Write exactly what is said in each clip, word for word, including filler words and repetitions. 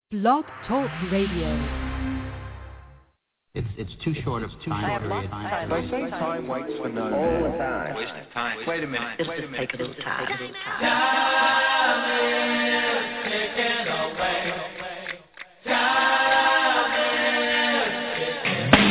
Blog Talk Radio. It's it's too short of time period. They say time waits for no All man. the time. Wasting time. Wait a minute. Just, Wait a just minute. take a little time. Time is ticking away. Time is ticking away.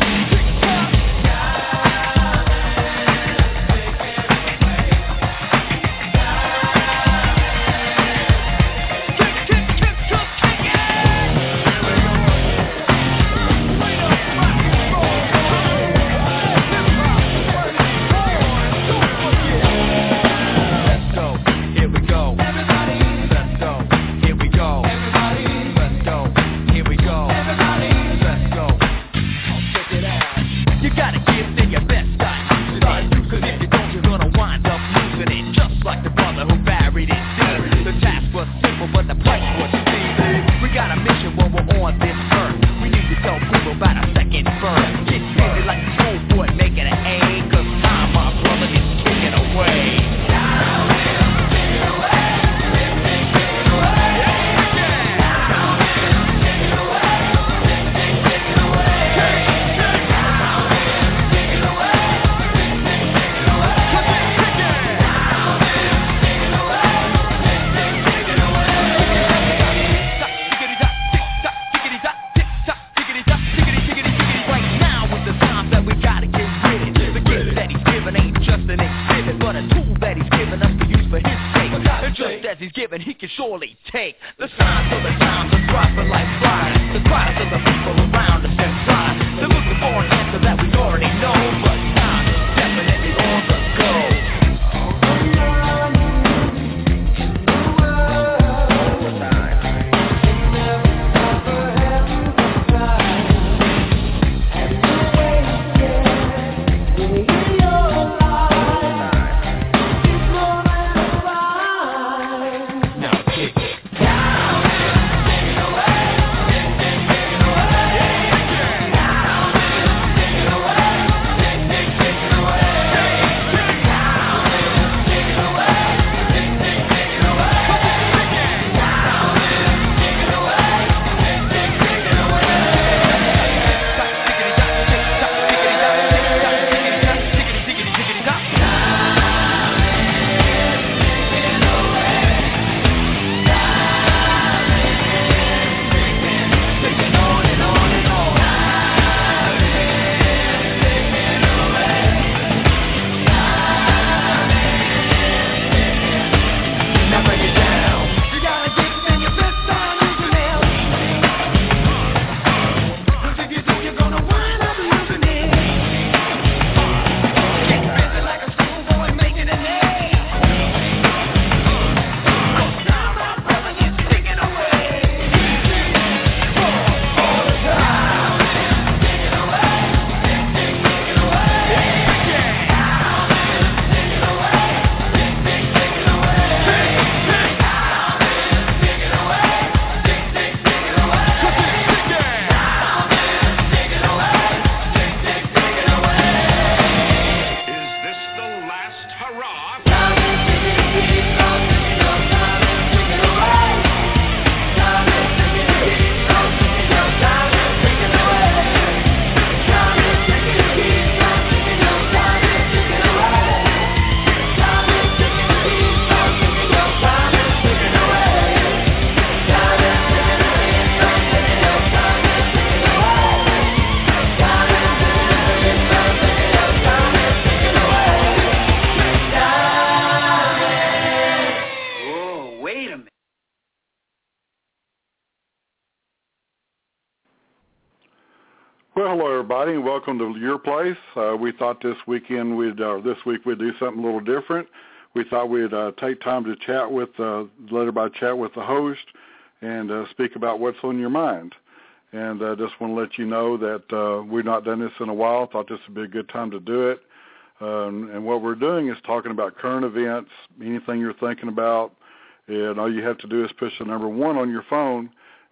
Well, hello everybody, and welcome to your place. Uh, we thought this weekend we'd uh, this week we'd do something a little different. We thought we'd uh, take time to chat with, uh, let everybody chat with the host, and uh, speak about what's on your mind. And I uh, just want to let you know that uh, we've not done this in a while. Thought this would be a good time to do it. Um, and what we're doing is talking about current events, anything you're thinking about, and all you have to do is push the number one on your phone,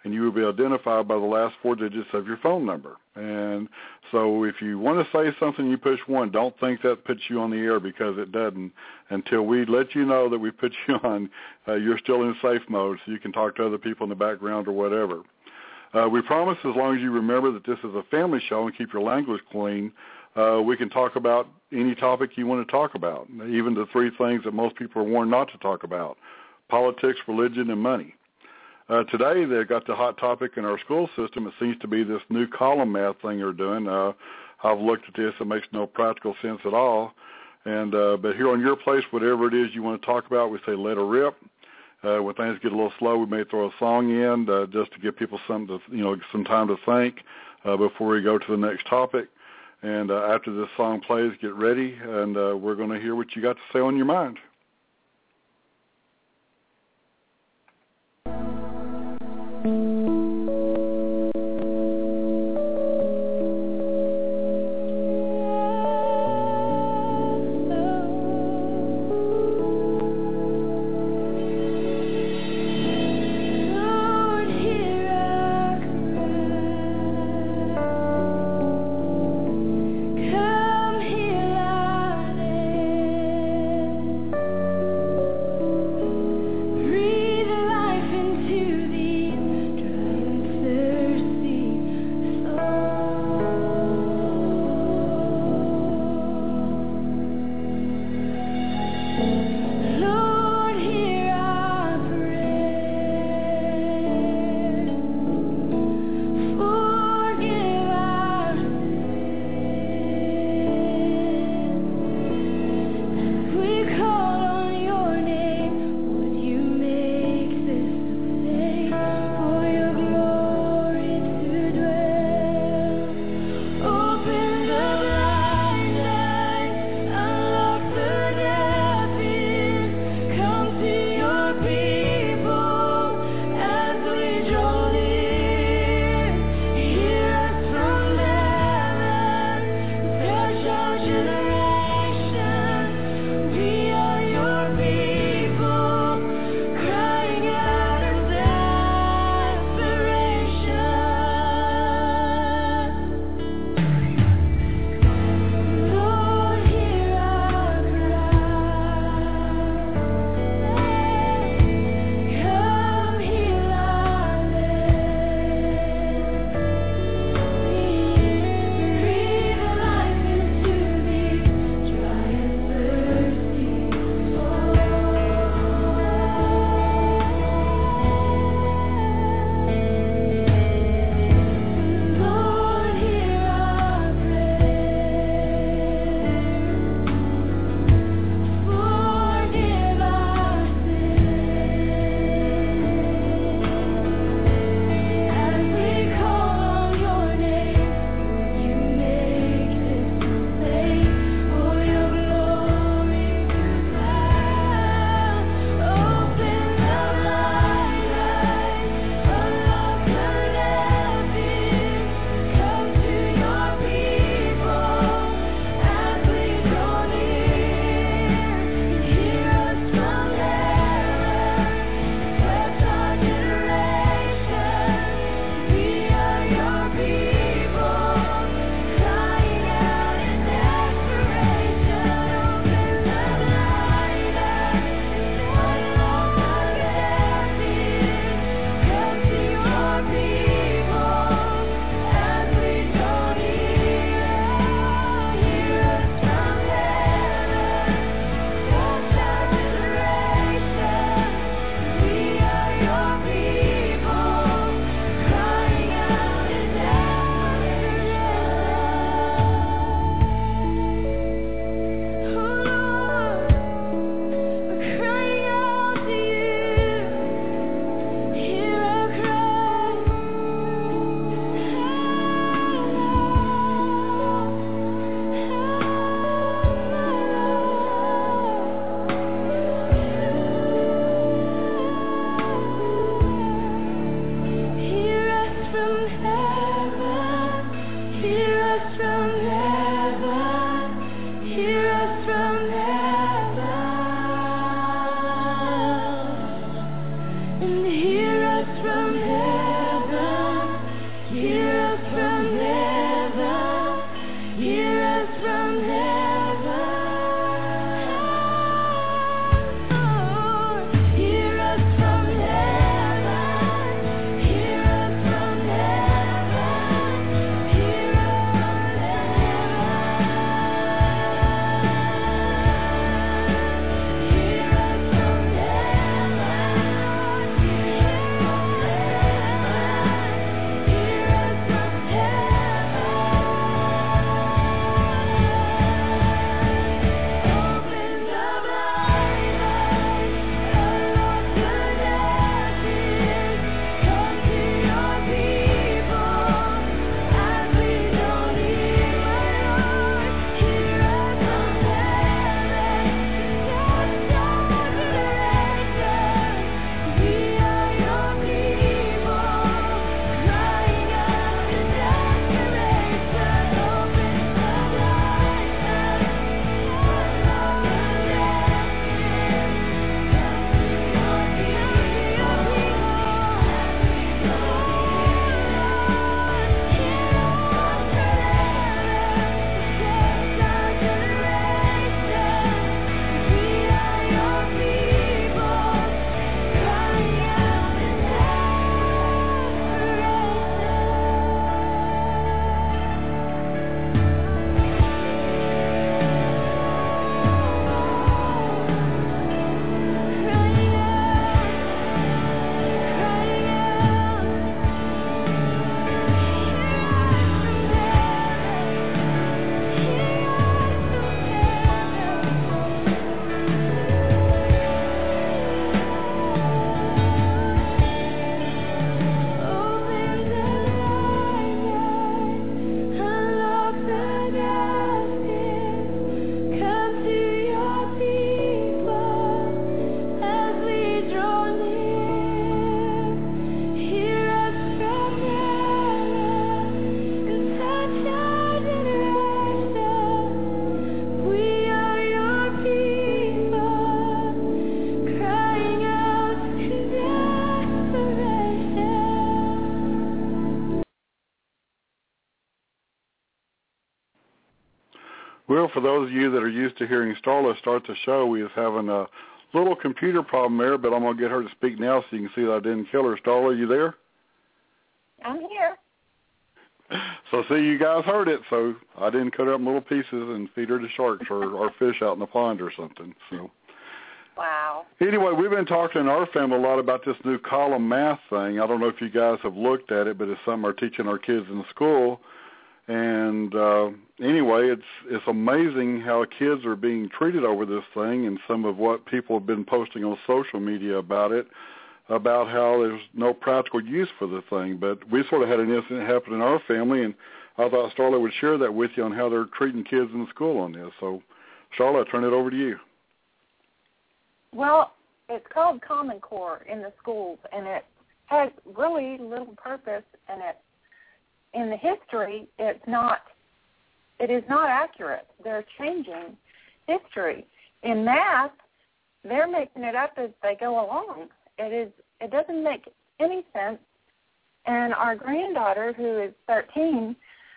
and you will be identified by the last four digits of your phone number. And so if you want to say something, you push one. Don't think that puts you on the air, because it doesn't. Until we let you know that we put you on, uh, you're still in safe mode, so you can talk to other people in the background or whatever. Uh, we promise, as long as you remember that this is a family show and keep your language clean, uh, we can talk about any topic you want to talk about, even the three things that most people are warned not to talk about: politics, religion, and money. Uh, today, they've got the hot topic in our school system. It seems to be this new column math thing they're doing. Uh, I've looked at this. It makes no practical sense at all. And uh, but here on Your Place, whatever it is you want to talk about, we say let her rip. Uh, when things get a little slow, we may throw a song in uh, just to give people some, to, you know, some time to think uh, before we go to the next topic. And uh, after this song plays, get ready, and uh, we're going to hear what you got to say on your mind. Come here, Well, for those of you that are used to hearing Starla start the show, we was having a little computer problem there, but I'm going to get her to speak now so you can see that I didn't kill her. Starla, are you there? I'm here. So, see, you guys heard it, so I didn't cut her up in little pieces and feed her to sharks or, or fish out in the pond or something. So, wow. Anyway, we've been talking in our family a lot about this new column math thing. I don't know if you guys have looked at it, but it's something we're teaching our kids in school. And uh, anyway, it's it's amazing how kids are being treated over this thing, and some of what people have been posting on social media about it, about how there's no practical use for the thing. But we sort of had an incident happen in our family, and I thought Starla would share that with you on how they're treating kids in school on this. So, Starla, I turn it over to you. Well, it's called Common Core in the schools, and it has really little purpose, and it in the history, it's not, it is not accurate. They're changing history. In math, they're making it up as they go along. It is, it doesn't make any sense. And our granddaughter, who is thirteen,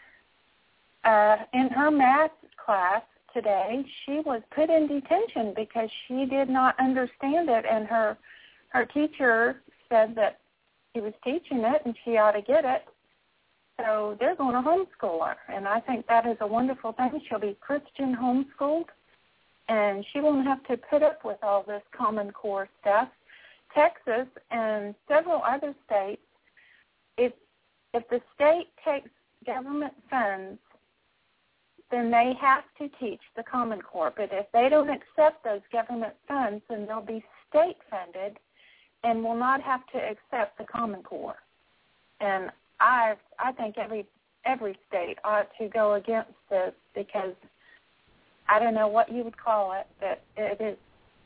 uh, in her math class today, she was put in detention because she did not understand it, and her, her teacher said that he was teaching it and she ought to get it. So they're going to homeschool her, and I think that is a wonderful thing. She'll be Christian homeschooled, and she won't have to put up with all this Common Core stuff. Texas and several other states, if if the state takes government funds, then they have to teach the Common Core. But if they don't accept those government funds, then they'll be state-funded and will not have to accept the Common Core. And I I think every every state ought to go against this, because I don't know what you would call it, but it is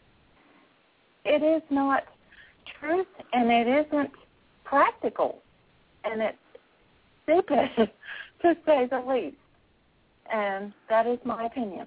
it is not truth, and it isn't practical, and it's stupid to say the least. And that is my opinion.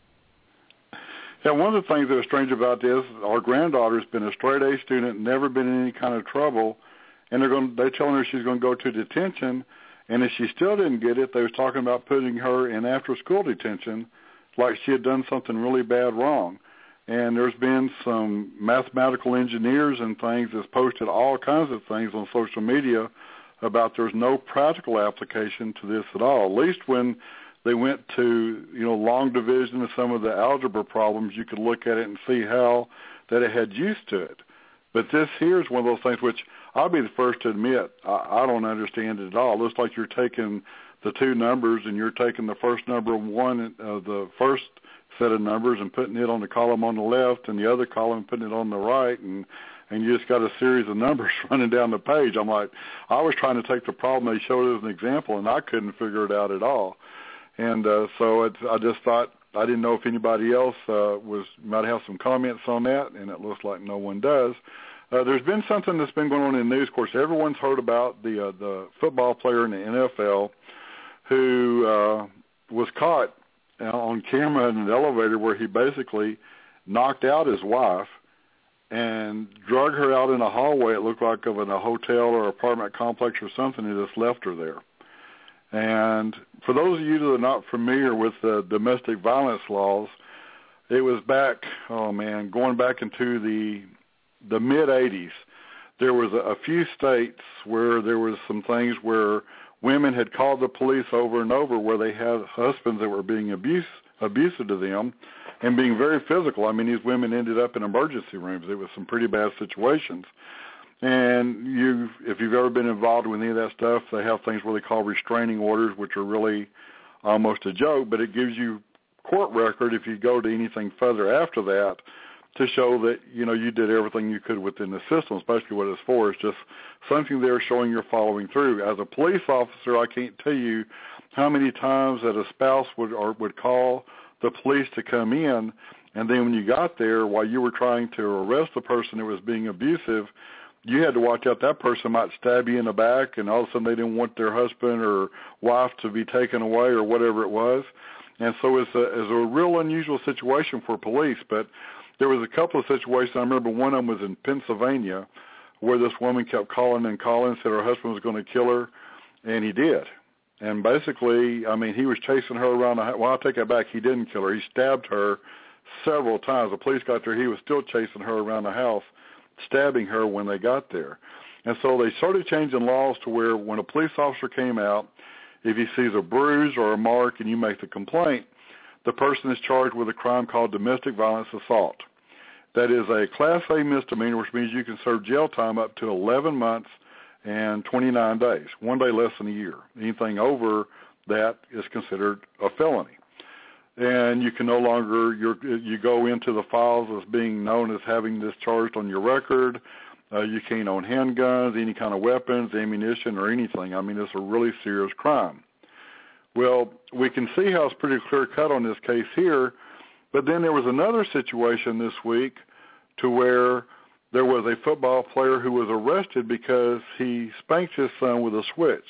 Yeah, one of the things that was strange about this, our granddaughter's been a straight-A student, never been in any kind of trouble. And they're going. They're telling her she's going to go to detention, and if she still didn't get it, they was talking about putting her in after-school detention, like she had done something really bad wrong. And there's been some mathematical engineers and things that's posted all kinds of things on social media about there's no practical application to this at all. At least when they went to you know long division and some of the algebra problems, you could look at it and see how that it had use to it. But this here is one of those things which I'll be the first to admit I, I don't understand it at all. It looks like you're taking the two numbers and you're taking the first number of one, uh, the first set of numbers, and putting it on the column on the left and the other column putting it on the right, and and you just got a series of numbers running down the page. I'm like, I was trying to take the problem they showed as an example, and I couldn't figure it out at all. And uh, so it's, I just thought, I didn't know if anybody else uh, was might have some comments on that, and it looks like no one does. Uh, there's been something that's been going on in the news. Of course, everyone's heard about the uh, the football player in the N F L who uh, was caught on camera in an elevator where he basically knocked out his wife and drug her out in a hallway, it looked like of in a hotel or apartment complex or something, and just left her there. And for those of you that are not familiar with the domestic violence laws, it was back, oh man, going back into the the mid-eighties, there was a, a few states where there was some things where women had called the police over and over where they had husbands that were being abuse, abusive to them and being very physical. I mean, these women ended up in emergency rooms. It was some pretty bad situations. And you, if you've ever been involved with any of that stuff, they have things where they call restraining orders, which are really almost a joke, but it gives you court record if you go to anything further after that to show that, you know, you did everything you could within the system, especially what it's for. It's just something there showing you're following through. As a police officer, I can't tell you how many times that a spouse would or would call the police to come in, and then when you got there, while you were trying to arrest the person that was being abusive, you had to watch out that person might stab you in the back, and all of a sudden they didn't want their husband or wife to be taken away or whatever it was. And so it's a, it's a real unusual situation for police. But there was a couple of situations. I remember one of them was in Pennsylvania where this woman kept calling and calling, said her husband was going to kill her, and he did. And basically, I mean, he was chasing her around the house. Well, I'll take that back. He didn't kill her. He stabbed her several times. The police got there. He was still chasing her around the house, stabbing her when they got there. And so they started changing laws to where when a police officer came out, if he sees a bruise or a mark and you make the complaint, the person is charged with a crime called domestic violence assault. That is a Class A misdemeanor, which means you can serve jail time up to eleven months and twenty-nine days, one day less than a year. Anything over that is considered a felony. And you can no longer, you're, you go into the files as being known as having this charged on your record. Uh, you can't own handguns, any kind of weapons, ammunition, or anything. I mean, it's a really serious crime. Well, we can see how it's pretty clear-cut on this case here, but then there was another situation this week to where there was a football player who was arrested because he spanked his son with a switch.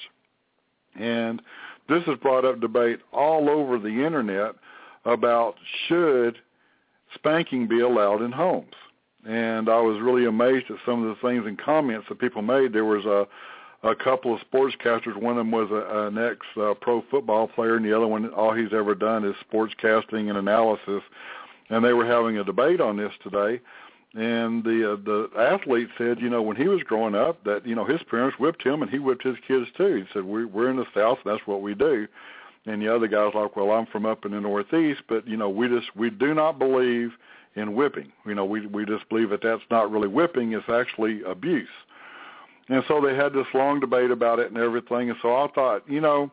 And this has brought up debate all over the Internet about should spanking be allowed in homes. And I was really amazed at some of the things and comments that people made. There was a, a couple of sportscasters. One of them was a, an ex-pro uh, football player, and the other one, all he's ever done is sportscasting and analysis. And they were having a debate on this today. And the uh, the athlete said, you know, when he was growing up, that, you know, his parents whipped him and he whipped his kids too. He said, we, we're in the South, and that's what we do. And the other guy's like, well, I'm from up in the Northeast, but, you know, we just, we do not believe in whipping. You know, we we just believe that that's not really whipping, it's actually abuse. And so they had this long debate about it and everything. And so I thought, you know,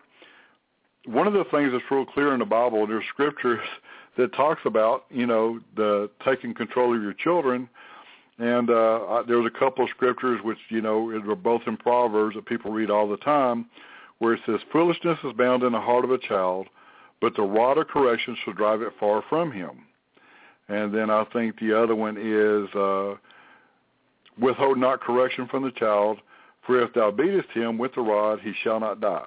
one of the things that's real clear in the Bible, there's scriptures that talks about, you know, the taking control of your children. And uh, I, there's a couple of scriptures which, you know, are both in Proverbs that people read all the time, where it says, foolishness is bound in the heart of a child, but the rod of correction shall drive it far from him. And then I think the other one is, uh, withhold not correction from the child, for if thou beatest him with the rod, he shall not die.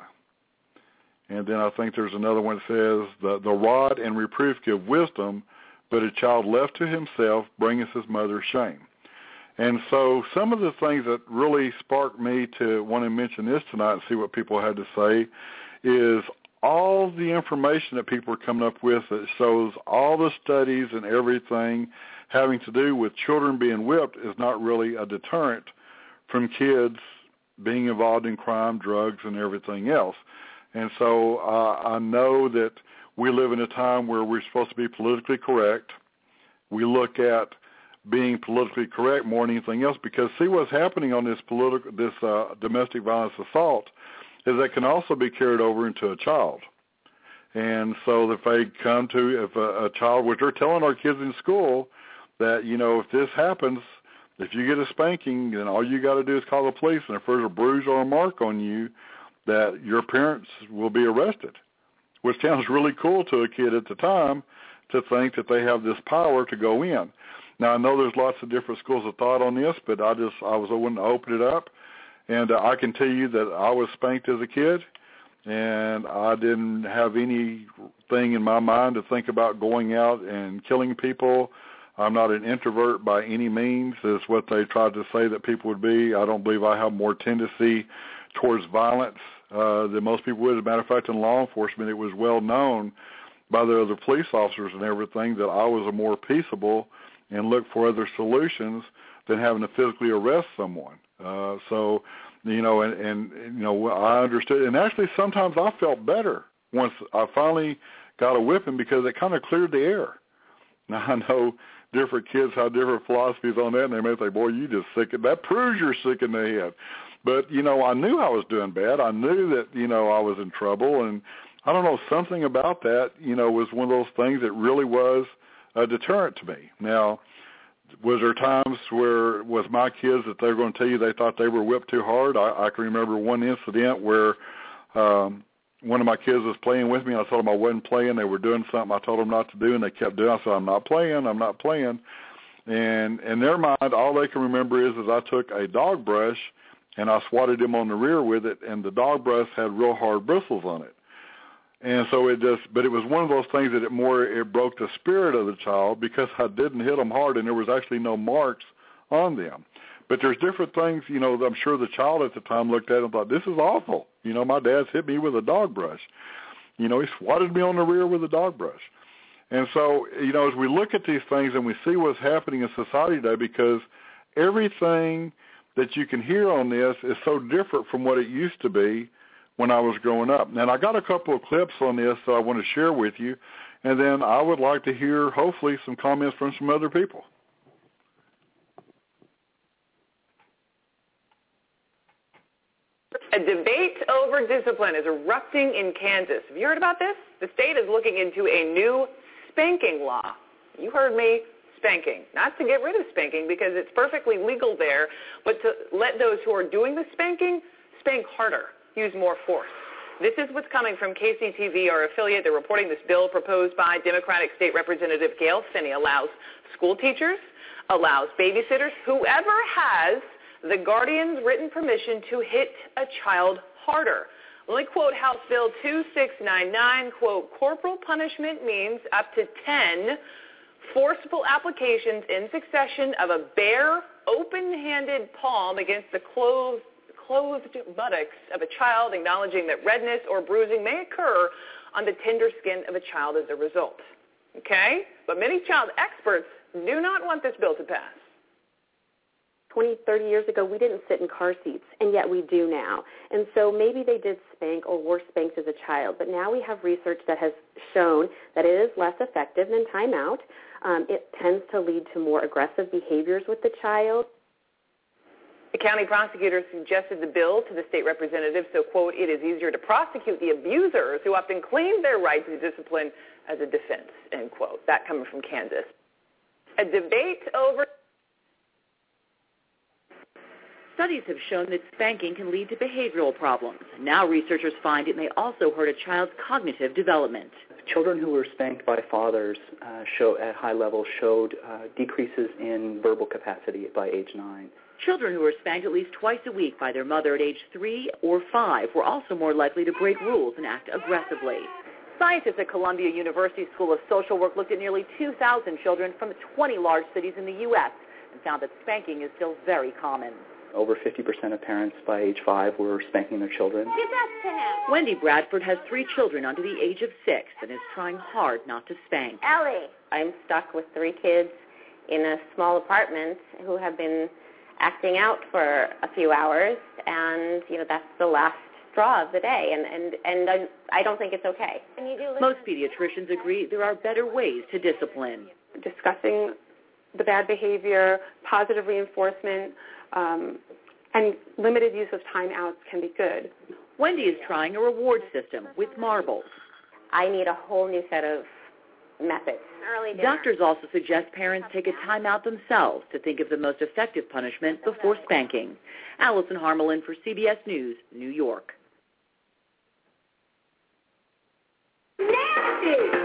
And then I think there's another one that says, the, the rod and reproof give wisdom, but a child left to himself bringeth his mother shame. And so some of the things that really sparked me to want to mention this tonight and see what people had to say is all the information that people are coming up with that shows all the studies and everything having to do with children being whipped is not really a deterrent from kids being involved in crime, drugs, and everything else. And so uh, I know that we live in a time where we're supposed to be politically correct. We look at being politically correct more than anything else, because see what's happening on this political, this uh, domestic violence assault is that can also be carried over into a child. And so if they come to, if a, a child, which they're telling our kids in school that, you know, if this happens, if you get a spanking, then all you got to do is call the police, and if there's a bruise or a mark on you, that your parents will be arrested, which sounds really cool to a kid at the time to think that they have this power to go in. Now, I know there's lots of different schools of thought on this, but I just, I was willing to open it up. And uh, I can tell you that I was spanked as a kid, and I didn't have anything in my mind to think about going out and killing people. I'm not an introvert by any means, is what they tried to say that people would be. I don't believe I have more tendency towards violence uh, than most people would. As a matter of fact, in law enforcement, it was well known by the other police officers and everything that I was a more peaceable and look for other solutions than having to physically arrest someone. Uh, so, you know, and, and, you know, I understood. And actually sometimes I felt better once I finally got a whipping, because it kind of cleared the air. Now, I know different kids have different philosophies on that, and they may think, boy, you just sick. That proves you're sick in the head. But, you know, I knew I was doing bad. I knew that, you know, I was in trouble. And I don't know, something about that, you know, was one of those things that really was a deterrent to me. Now, was there times where with my kids that they were going to tell you they thought they were whipped too hard? I, I can remember one incident where um, one of my kids was playing with me, and I told them I wasn't playing. They were doing something I told them not to do, and they kept doing it. I said, I'm not playing, I'm not playing. And in their mind, all they can remember is, is I took a dog brush and I swatted him on the rear with it, and the dog brush had real hard bristles on it. And so it just, but it was one of those things that it more, it broke the spirit of the child, because I didn't hit them hard and there was actually no marks on them. But there's different things, you know, I'm sure the child at the time looked at it and thought, this is awful. You know, my dad's hit me with a dog brush. You know, he swatted me on the rear with a dog brush. And so, you know, as we look at these things and we see what's happening in society today, because everything that you can hear on this is so different from what it used to be when I was growing up. And I got a couple of clips on this that I want to share with you, and then I would like to hear, hopefully, some comments from some other people. A debate over discipline is erupting in Kansas. Have you heard about this? The state is looking into a new spanking law. You heard me, spanking. Not to get rid of spanking because it's perfectly legal there, but to let those who are doing the spanking spank harder, use more force. This is what's coming from K C T V, our affiliate. They're reporting this bill proposed by Democratic State Representative Gail Finney allows school teachers, allows babysitters, whoever has the guardian's written permission to hit a child harder. Let me quote House Bill two six nine nine, quote, corporal punishment means up to ten forceful applications in succession of a bare, open-handed palm against the clothed, clothed buttocks of a child, acknowledging that redness or bruising may occur on the tender skin of a child as a result. Okay? But many child experts do not want this bill to pass. twenty, thirty years ago, we didn't sit in car seats, and yet we do now. And so maybe they did spank or were spanked as a child, but now we have research that has shown that it is less effective than timeout. Um, it tends to lead to more aggressive behaviors with the child. The county prosecutor suggested the bill to the state representative so, quote, it is easier to prosecute the abusers who often claim their right to discipline as a defense, end quote. That coming from Kansas. A debate over... Studies have shown that spanking can lead to behavioral problems. Now researchers find it may also hurt a child's cognitive development. Children who were spanked by fathers uh, show at high levels showed uh, decreases in verbal capacity by age nine. Children who were spanked at least twice a week by their mother at age three or five were also more likely to break rules and act aggressively. Scientists at Columbia University School of Social Work looked at nearly two thousand children from twenty large cities in the U S and found that spanking is still very common. Over fifty percent of parents by age five were spanking their children. Give that to him. Wendy Bradford has three children under the age of six and is trying hard not to spank. Ellie. I'm stuck with three kids in a small apartment who have been acting out for a few hours, and, you know, that's the last straw of the day, and, and, and I, I don't think it's okay. And you do Most pediatricians agree there are better ways to discipline. Discussing the bad behavior, positive reinforcement, um, and limited use of timeouts can be good. Wendy is trying a reward system with marbles. I need a whole new set of methods. Early dinner. Doctors also suggest parents take a timeout themselves to think of the most effective punishment before spanking. Allison Harmelin for C B S News, New York. Nasty!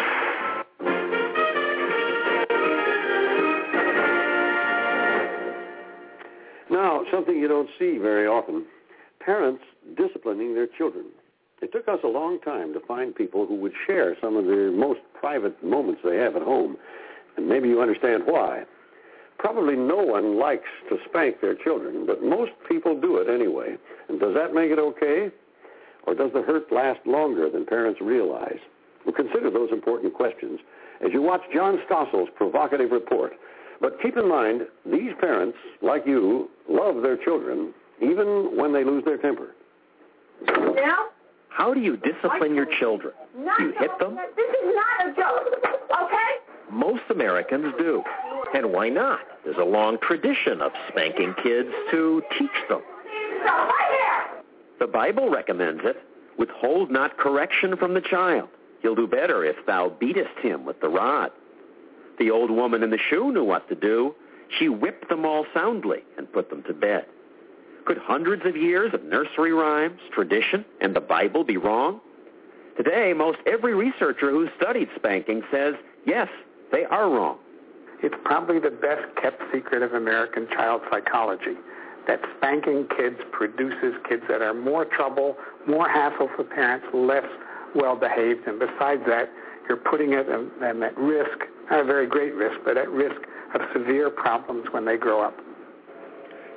Now, something you don't see very often, parents disciplining their children. It took us a long time to find people who would share some of the most private moments they have at home, and maybe you understand why. Probably no one likes to spank their children, but most people do it anyway. And does that make it okay? Or does the hurt last longer than parents realize? Well, consider those important questions as you watch John Stossel's provocative report. But keep in mind, these parents, like you, love their children, even when they lose their temper. Now? How do you discipline your children? Do you hit them? This is not a joke, okay? Most Americans do. And why not? There's a long tradition of spanking kids to teach them. So, right here! The Bible recommends it. Withhold not correction from the child. He'll do better if thou beatest him with the rod. The old woman in the shoe knew what to do. She whipped them all soundly and put them to bed. Could hundreds of years of nursery rhymes, tradition, and the Bible be wrong? Today, most every researcher who's studied spanking says, yes, they are wrong. It's probably the best-kept secret of American child psychology, that spanking kids produces kids that are more trouble, more hassle for parents, less well-behaved, and besides that, you're putting them at risk, not a very great risk, but at risk of severe problems when they grow up.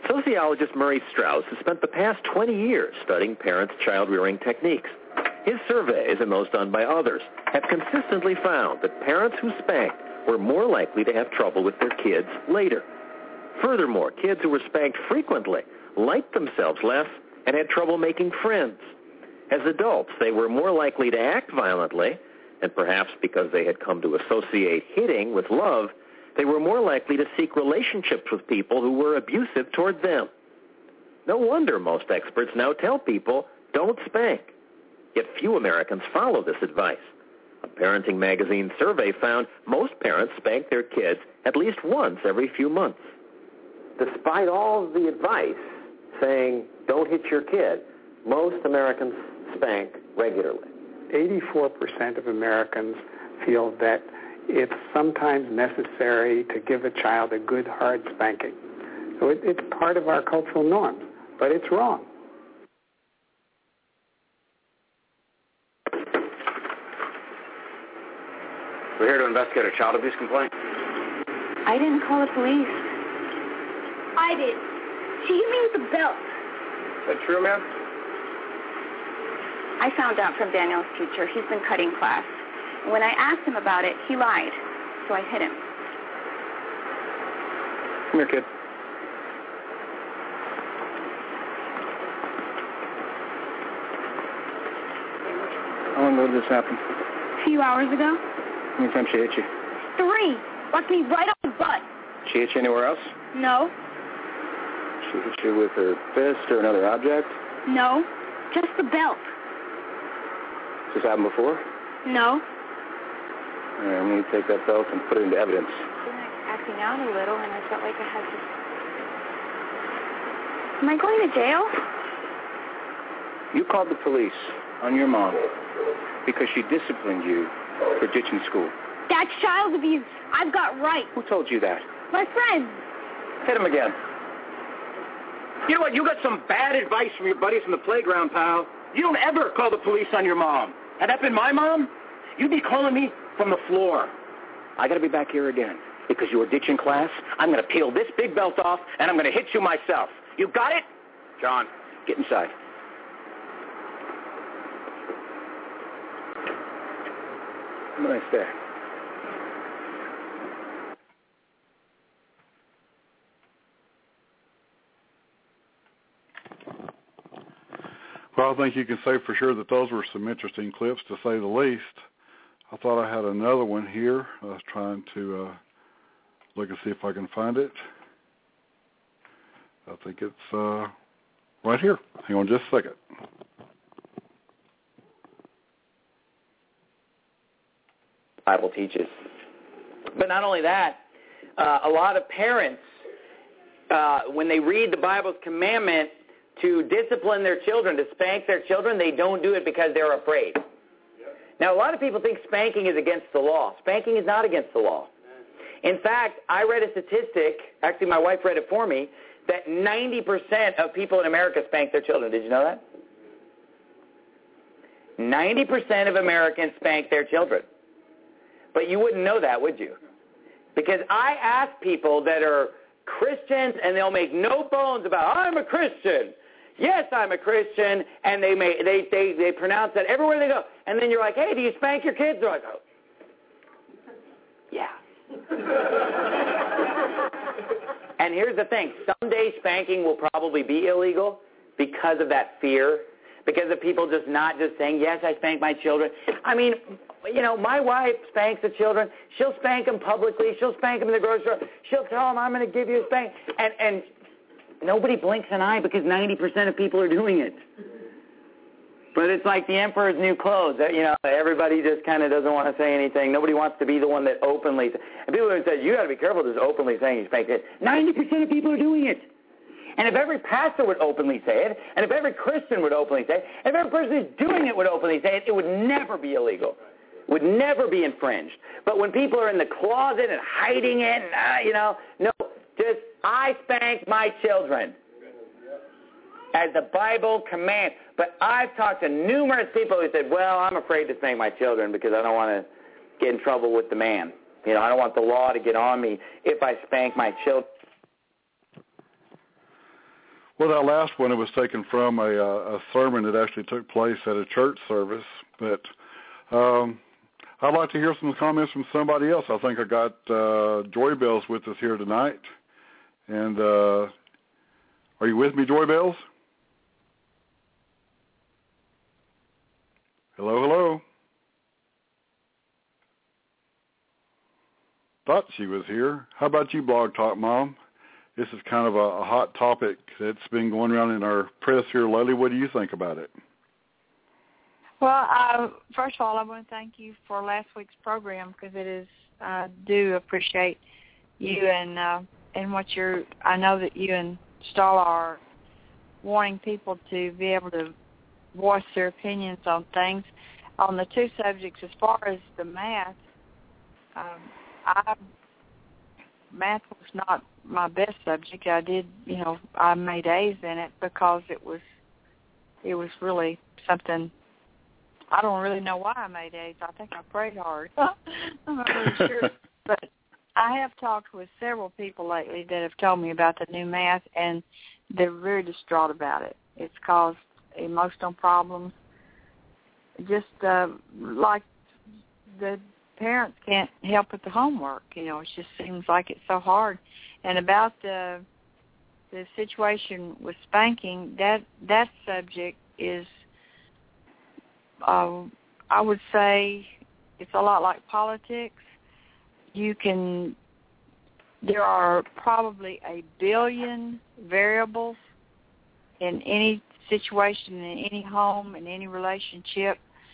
Sociologist Murray Strauss has spent the past twenty years studying parents' child-rearing techniques. His surveys, and those done by others, have consistently found that parents who spanked were more likely to have trouble with their kids later. Furthermore, kids who were spanked frequently liked themselves less and had trouble making friends. As adults, they were more likely to act violently, and perhaps because they had come to associate hitting with love, they were more likely to seek relationships with people who were abusive toward them. No wonder most experts now tell people, don't spank. Yet few Americans follow this advice. A Parenting Magazine survey found most parents spank their kids at least once every few months. Despite all of the advice saying, don't hit your kid, most Americans spank regularly. eighty-four percent of Americans feel that it's sometimes necessary to give a child a good hard spanking. So it, it's part of our cultural norms, but it's wrong. We're here to investigate a child abuse complaint. I didn't call the police. I did. She hit me with the belt. Is that true, ma'am? I found out from Daniel's teacher. He's been cutting class. When I asked him about it, he lied. So I hit him. Come here, kid. How long ago did this happen? A few hours ago. How many times she hit you? Three. Left me right on the butt. She hit you anywhere else? No. She hit you with her fist or another object? No. Just the belt. Has this happened before? No. All right, I'm going to take that belt and put it into evidence. I've been acting out a little, and I felt like I had to... Am I going to jail? You called the police on your mom because she disciplined you for ditching school. That's child abuse. I've got rights. Who told you that? My friend. Hit him again. You know what? You got some bad advice from your buddies from the playground, pal. You don't ever call the police on your mom. Had that been my mom, you'd be calling me from the floor. I got to be back here again because you were ditching class. I'm going to peel this big belt off, and I'm going to hit you myself. You got it? John, get inside. Have a nice day. Well, I think you can say for sure that those were some interesting clips, to say the least. I thought I had another one here. I was trying to uh, look and see if I can find it. I think it's uh, right here. Hang on just a second. The Bible teaches. But not only that, uh, a lot of parents, uh, when they read the Bible's commandment to discipline their children, to spank their children, they don't do it because they're afraid. Now, a lot of people think spanking is against the law. Spanking is not against the law. In fact, I read a statistic, actually my wife read it for me, that ninety percent of people in America spank their children. Did you know that? ninety percent of Americans spank their children. But you wouldn't know that, would you? Because I ask people that are Christians, and they'll make no bones about, I'm a Christian. Yes, I'm a Christian, and they may they, they, they pronounce that everywhere they go. And then you're like, hey, do you spank your kids? They're like, oh, yeah. And here's the thing. Someday spanking will probably be illegal because of that fear, because of people just not just saying, yes, I spank my children. I mean, you know, my wife spanks the children. She'll spank them publicly. She'll spank them in the grocery store. She'll tell them, I'm going to give you a spank. And, and nobody blinks an eye because ninety percent of people are doing it. But it's like the emperor's new clothes. You know, everybody just kind of doesn't want to say anything. Nobody wants to be the one that openly. And people have said, you got to be careful just openly saying you spank it. ninety percent of people are doing it. And if every pastor would openly say it, and if every Christian would openly say it, and if every person who's doing it would openly say it, it would never be illegal. It would never be infringed. But when people are in the closet and hiding it, and, uh, you know, no, just I spank my children as the Bible commands. But I've talked to numerous people who said, well, I'm afraid to spank my children because I don't want to get in trouble with the man. You know, I don't want the law to get on me if I spank my children. Well, that last one, it was taken from a, a sermon that actually took place at a church service. But um, I'd like to hear some comments from somebody else. I think I got uh, Joy Bells with us here tonight. And uh, are you with me, Joy Bells? Hello, hello. Thought she was here. How about you, Blog Talk Mom? This is kind of a, a hot topic that's been going around in our press here lately. What do you think about it? Well, uh, first of all, I want to thank you for last week's program because it is. I do appreciate you and uh, and what you're. I know that you and Stala are wanting people to be able to voice their opinions on things. On the two subjects, as far as the math, um, I. Math was not my best subject. I did, you know, I made A's in it because it was, it was really something. I don't really know why I made A's. I think I prayed hard. I'm not really sure, but I have talked with several people lately that have told me about the new math, and they're very distraught about it. It's caused emotional problems, just uh, like the parents can't help with the homework. You know, it just seems like it's so hard. And about the the situation with spanking, that that subject is, uh, I would say, it's a lot like politics. You can, there are probably a billion variables in any situation, in any home, in any relationship.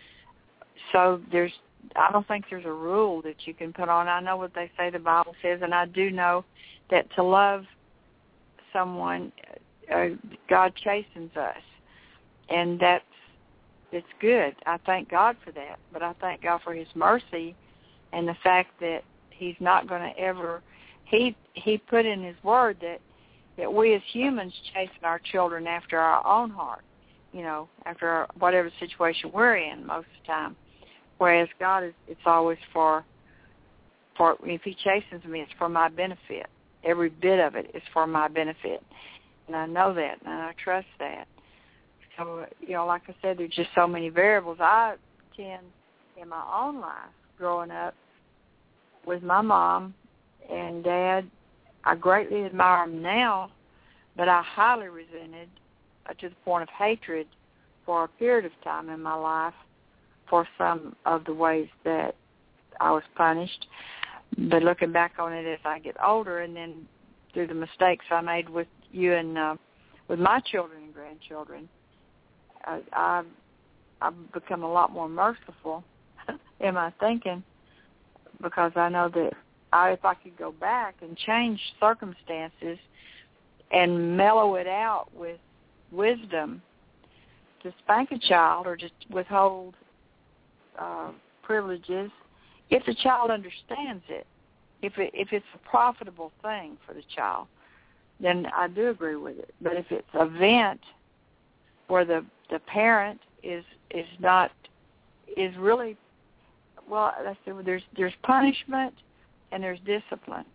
So there's I don't think there's a rule that you can put on. I know what they say the Bible says, and I do know that to love someone, uh, God chastens us, and that's it's good. I thank God for that, but I thank God for His mercy and the fact that He's not going to ever. He He put in His Word that that we as humans chasten our children after our own heart, you know, after our, whatever situation we're in most of the time. Whereas God is, it's always for, for if He chastens me, it's for my benefit. Every bit of it is for my benefit. And I know that, and I trust that. So, you know, like I said, there's just so many variables. I tend, in my own life, growing up with my mom and dad, I greatly admire them now, but I highly resented, uh, to the point of hatred, for a period of time in my life, for some of the ways that I was punished. But looking back on it as I get older, and then through the mistakes I made with you and uh, with my children and grandchildren, I, I've, I've become a lot more merciful in my thinking, because I know that I, if I could go back and change circumstances and mellow it out with wisdom, to spank a child or just withhold Uh, privileges, if the child understands it, if it, if it's a profitable thing for the child, then I do agree with it. But if it's a vent where the the parent is is not is really well, let's see, there's there's punishment and there's discipline.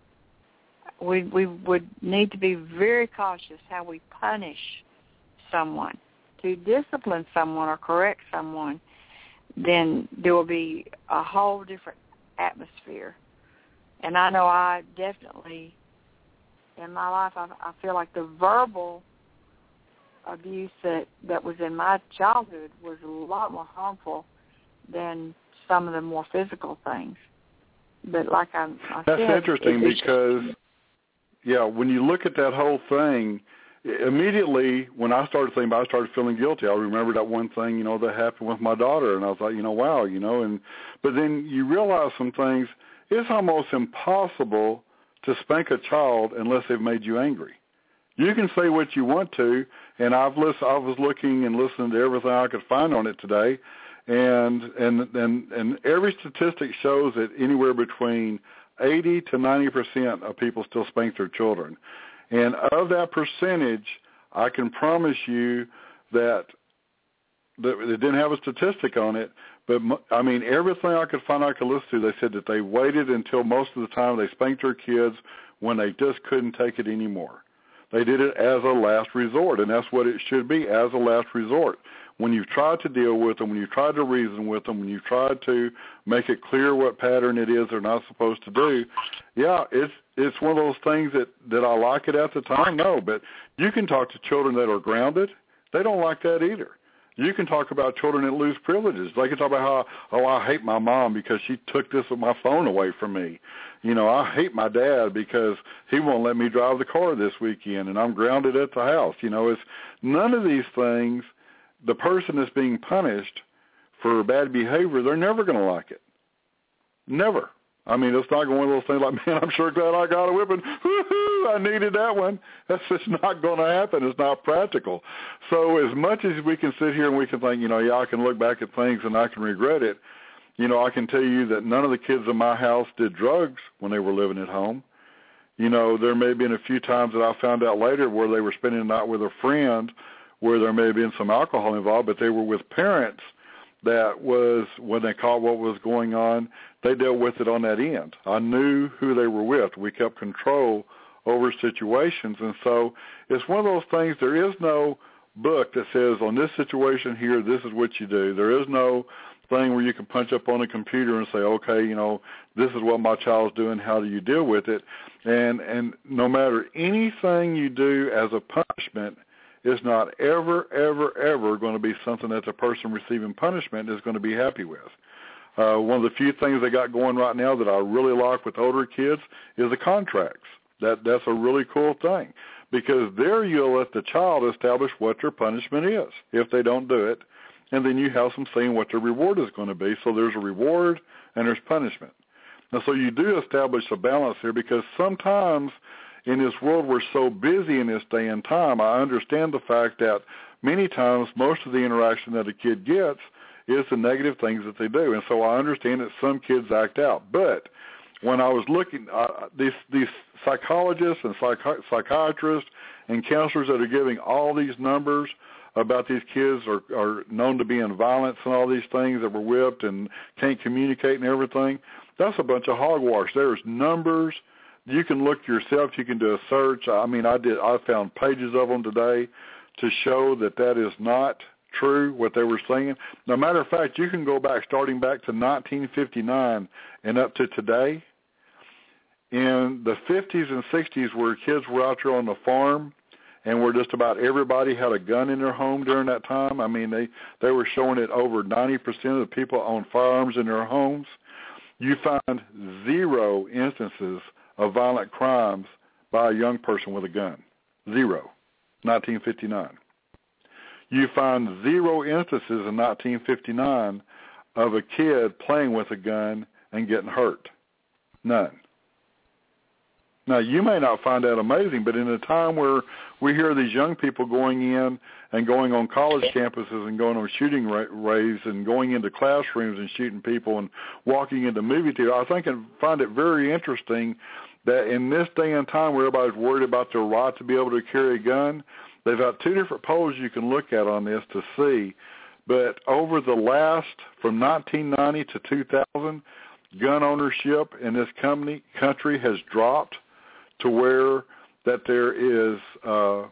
We we would need to be very cautious how we punish someone. To discipline someone or correct someone, then there will be a whole different atmosphere. And I know I definitely, in my life, I, I feel like the verbal abuse that, that was in my childhood was a lot more harmful than some of the more physical things. But like I, I That's said, interesting because, yeah, when you look at that whole thing, immediately when I started thinking about it, I started feeling guilty. I remember that one thing, you know, that happened with my daughter, and I was like, you know, wow, you know, and but then you realize some things. It's almost impossible to spank a child unless they've made you angry. You can say what you want to, and I've listened, I was looking and listening to everything I could find on it today, and and and, and every statistic shows that anywhere between eighty to ninety percent of people still spank their children. And of that percentage, I can promise you that, that they didn't have a statistic on it, but, I mean, everything I could find I could listen to, they said that they waited until most of the time they spanked their kids when they just couldn't take it anymore. They did it as a last resort, and that's what it should be, as a last resort. When you've tried to deal with them, when you've tried to reason with them, when you've tried to make it clear what pattern it is they're not supposed to do, yeah, it's it's one of those things that, that I like it at the time, no. But you can talk to children that are grounded. They don't like that either. You can talk about children that lose privileges. They can talk about how, oh, I hate my mom because she took this with my phone away from me. You know, I hate my dad because he won't let me drive the car this weekend, and I'm grounded at the house. You know, it's none of these things. The person that's being punished for bad behavior, they're never going to like it. Never. I mean, it's not going to be one of those things like, man, I'm sure glad I got a whipping. Woo-hoo, I needed that one. That's just not going to happen. It's not practical. So as much as we can sit here and we can think, you know, yeah, I can look back at things and I can regret it, you know, I can tell you that none of the kids in my house did drugs when they were living at home. You know, there may have been a few times that I found out later where they were spending the night with a friend where there may have been some alcohol involved, but they were with parents that was, when they caught what was going on, they dealt with it on that end. I knew who they were with. We kept control over situations. And so it's one of those things, there is no book that says on this situation here, this is what you do. There is no thing where you can punch up on a computer and say, okay, you know, this is what my child's doing, how do you deal with it? And and no matter anything you do as a punishment, it's not ever, ever, ever going to be something that the person receiving punishment is going to be happy with. Uh, one of the few things they got going right now that I really like with older kids is the contracts. That That's a really cool thing because there you'll let the child establish what their punishment is if they don't do it, and then you have them saying what their reward is going to be. So there's a reward and there's punishment. And so you do establish a balance here because sometimes in this world we're so busy in this day and time, I understand the fact that many times most of the interaction that a kid gets is the negative things that they do. And so I understand that some kids act out. But when I was looking, uh, these these psychologists and psychi- psychiatrists and counselors that are giving all these numbers about these kids are, are known to be in violence and all these things that were whipped and can't communicate and everything, that's a bunch of hogwash. There's numbers. You can look yourself. You can do a search. I mean, I did. I found pages of them today to show that that is not true, what they were saying. No matter of fact, you can go back, starting back to nineteen fifty-nine and up to today. In the fifties and sixties where kids were out there on the farm and where just about everybody had a gun in their home during that time, I mean, they, they were showing that over ninety percent of the people own firearms in their homes. You find zero instances of violent crimes by a young person with a gun. Zero. nineteen fifty-nine. You find zero instances in nineteen fifty-nine of a kid playing with a gun and getting hurt. None. Now, you may not find that amazing, but in a time where we hear these young people going in and going on college campuses and going on shooting ranges and going into classrooms and shooting people and walking into movie theaters, I think I find it very interesting that in this day and time where everybody's worried about their right to be able to carry a gun, they've got two different polls you can look at on this to see. But over the last, from nineteen ninety to two thousand, gun ownership in this company, country has dropped to where that there is, uh,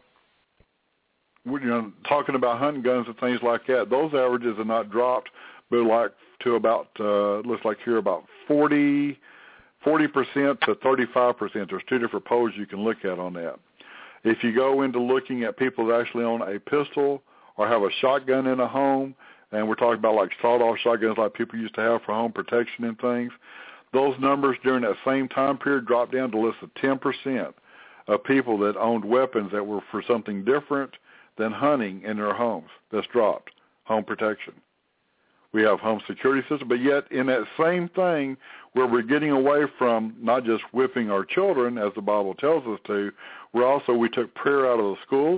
you know, talking about hunting guns and things like that, those averages are not dropped, but like to about, uh, looks like here about forty percent to thirty-five percent. There's two different polls you can look at on that. If you go into looking at people that actually own a pistol or have a shotgun in a home, and we're talking about like sawed-off shotguns like people used to have for home protection and things, those numbers during that same time period dropped down to less than ten percent of people that owned weapons that were for something different than hunting in their homes. That's dropped, home protection. We have home security system, but yet in that same thing where we're getting away from not just whipping our children, as the Bible tells us to, we're also, we took prayer out of the schools.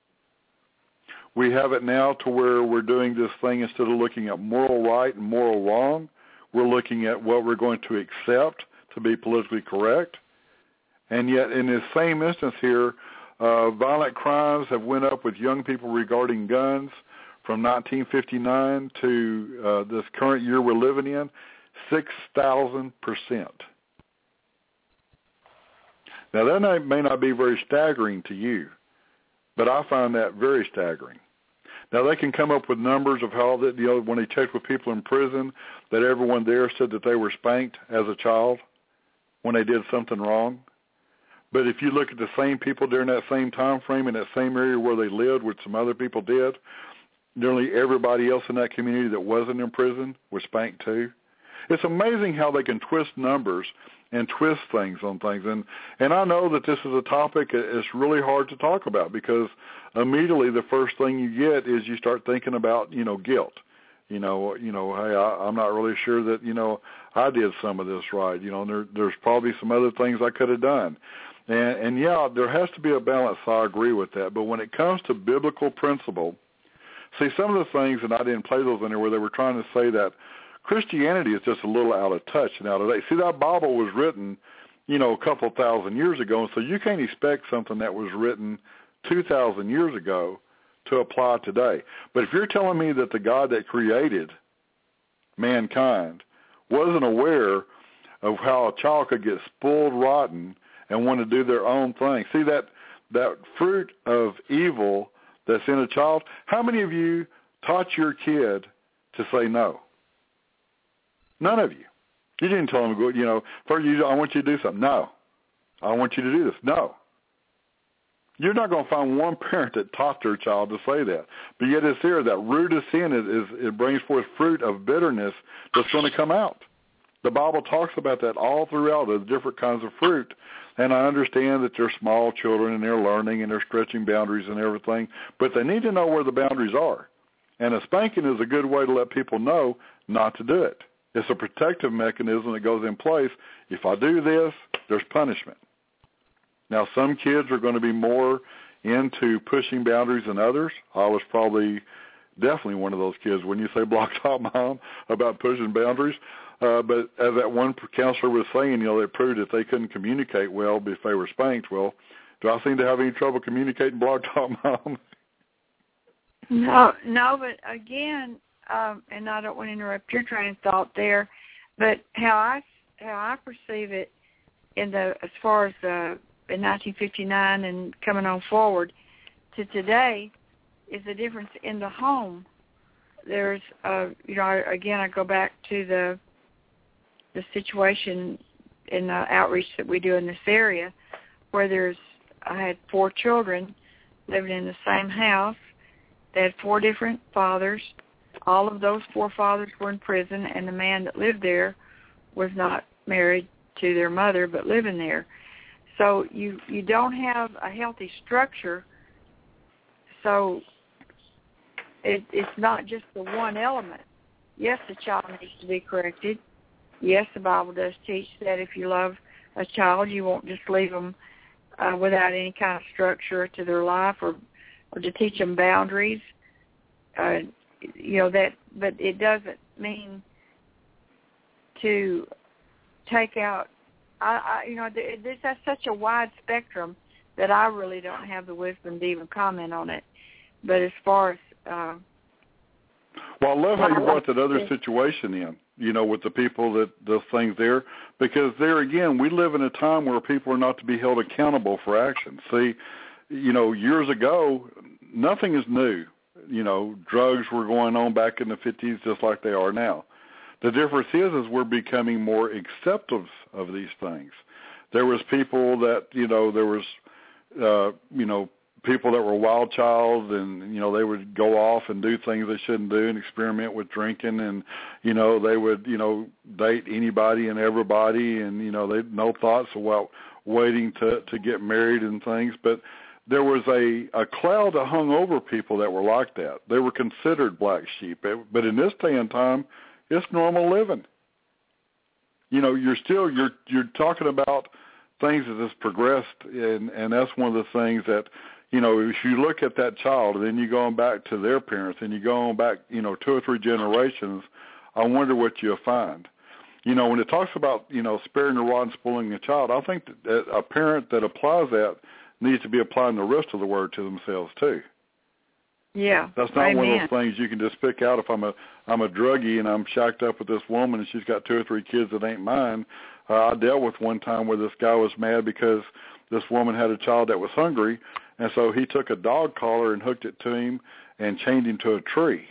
We have it now to where we're doing this thing instead of looking at moral right and moral wrong, we're looking at what we're going to accept to be politically correct. And yet in this same instance here, uh, violent crimes have went up with young people regarding guns from nineteen fifty-nine to uh, this current year we're living in, six thousand percent. Now, that may not be very staggering to you, but I find that very staggering. Now, they can come up with numbers of how, that, you know, when they checked with people in prison, that everyone there said that they were spanked as a child when they did something wrong. But if you look at the same people during that same time frame in that same area where they lived, which some other people did, nearly everybody else in that community that wasn't in prison was spanked too. It's amazing how they can twist numbers and twist things on things. And, and I know that this is a topic it's really hard to talk about because immediately the first thing you get is you start thinking about, you know, guilt. You know, you know, hey, I, I'm not really sure that, you know, I did some of this right. You know, there, there's probably some other things I could have done. And, and, yeah, there has to be a balance. So I agree with that. But when it comes to biblical principle, see, some of the things, and I didn't play those in there, where they were trying to say that Christianity is just a little out of touch now today. See, that Bible was written, you know, a couple thousand years ago, and so you can't expect something that was written two thousand years ago to apply today. But if you're telling me that the God that created mankind wasn't aware of how a child could get spoiled rotten and want to do their own thing, see, that that fruit of evil that's in a child, how many of you taught your kid to say no? None of you. You didn't tell them, you know, first you, I want you to do something. No. I want you to do this. No. You're not going to find one parent that taught their child to say that. But yet it's there. That root of sin is, is it brings forth fruit of bitterness that's going to come out. The Bible talks about that all throughout, the different kinds of fruit. And I understand that they're small children and they're learning and they're stretching boundaries and everything, but they need to know where the boundaries are. And a spanking is a good way to let people know not to do it. It's a protective mechanism that goes in place. If I do this, there's punishment. Now, some kids are going to be more into pushing boundaries than others. I was probably definitely one of those kids when you say blacktop mom about pushing boundaries. Uh, but as that one counselor was saying, you know, it proved that they couldn't communicate well if they were spanked. Well, do I seem to have any trouble communicating blacktop mom? No, no, but again, um, and I don't want to interrupt your train of thought there, but how I how I perceive it in the as far as the in nineteen fifty-nine and coming on forward to today is the difference in the home. There's, uh, you know, again, I go back to the the situation in the outreach that we do in this area, where there's I had four children living in the same house. They had four different fathers. All of those four fathers were in prison, and the man that lived there was not married to their mother, but living there. So you, you don't have a healthy structure. So it, it's not just the one element. Yes, the child needs to be corrected. Yes, the Bible does teach that if you love a child, you won't just leave them uh, without any kind of structure to their life, or or to teach them boundaries. Uh, you know that, but it doesn't mean to take out. I, I you know, this has such a wide spectrum that I really don't have the wisdom to even comment on it. But as far as uh, well, I love how you brought that other situation in, you know, with the people that those things there, because there again, we live in a time where people are not to be held accountable for action. See, you know, years ago, nothing is new. You know, drugs were going on back in the fifties just like they are now. The difference is, is we're becoming more acceptive of these things. There was people that, you know, there was, uh, you know, people that were wild child, and, you know, they would go off and do things they shouldn't do and experiment with drinking, and, you know, they would, you know, date anybody and everybody, and, you know, they had no thoughts about waiting to, to get married and things. But there was a, a cloud that hung over people that were like that. They were considered black sheep. But in this day and time, it's normal living. You know, you're still, you're you're talking about things that has progressed, and, and that's one of the things that, you know, if you look at that child, and then you go on back to their parents, and you go on back, you know, two or three generations, I wonder what you'll find. You know, when it talks about, you know, sparing the rod and spoiling a child, I think that a parent that applies that needs to be applying the rest of the word to themselves too. Yeah, that's not Amen. One of those things you can just pick out. If I'm a I'm a druggie and I'm shacked up with this woman and she's got two or three kids that ain't mine. Uh, I dealt with one time where this guy was mad because this woman had a child that was hungry, and so he took a dog collar and hooked it to him and chained him to a tree,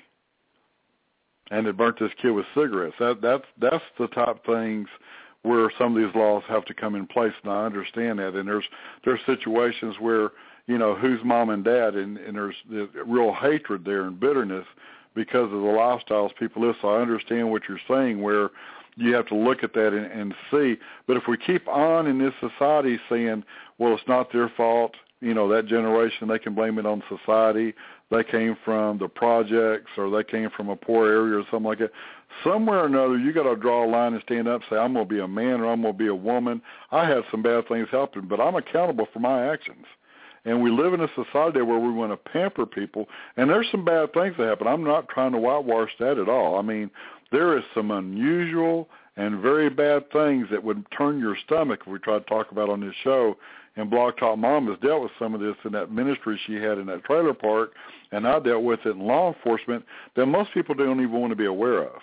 and it burnt this kid with cigarettes. That that's that's the type of things where some of these laws have to come in place, and I understand that. And there's there's situations where, you know, who's mom and dad, and, and there's, there's real hatred there and bitterness because of the lifestyles people live. So I understand what you're saying, where you have to look at that and, and see. But if we keep on in this society saying, well, it's not their fault, you know, that generation, they can blame it on society, they came from the projects, or they came from a poor area or something like that. Somewhere or another, you got to draw a line and stand up and say, I'm going to be a man or I'm going to be a woman. I have some bad things happen, but I'm accountable for my actions. And we live in a society where we want to pamper people, and there's some bad things that happen. I'm not trying to whitewash that at all. I mean, there is some unusual and very bad things that would turn your stomach if we try to talk about on this show. And Blog Talk Mom has dealt with some of this in that ministry she had in that trailer park, and I dealt with it in law enforcement that most people don't even want to be aware of.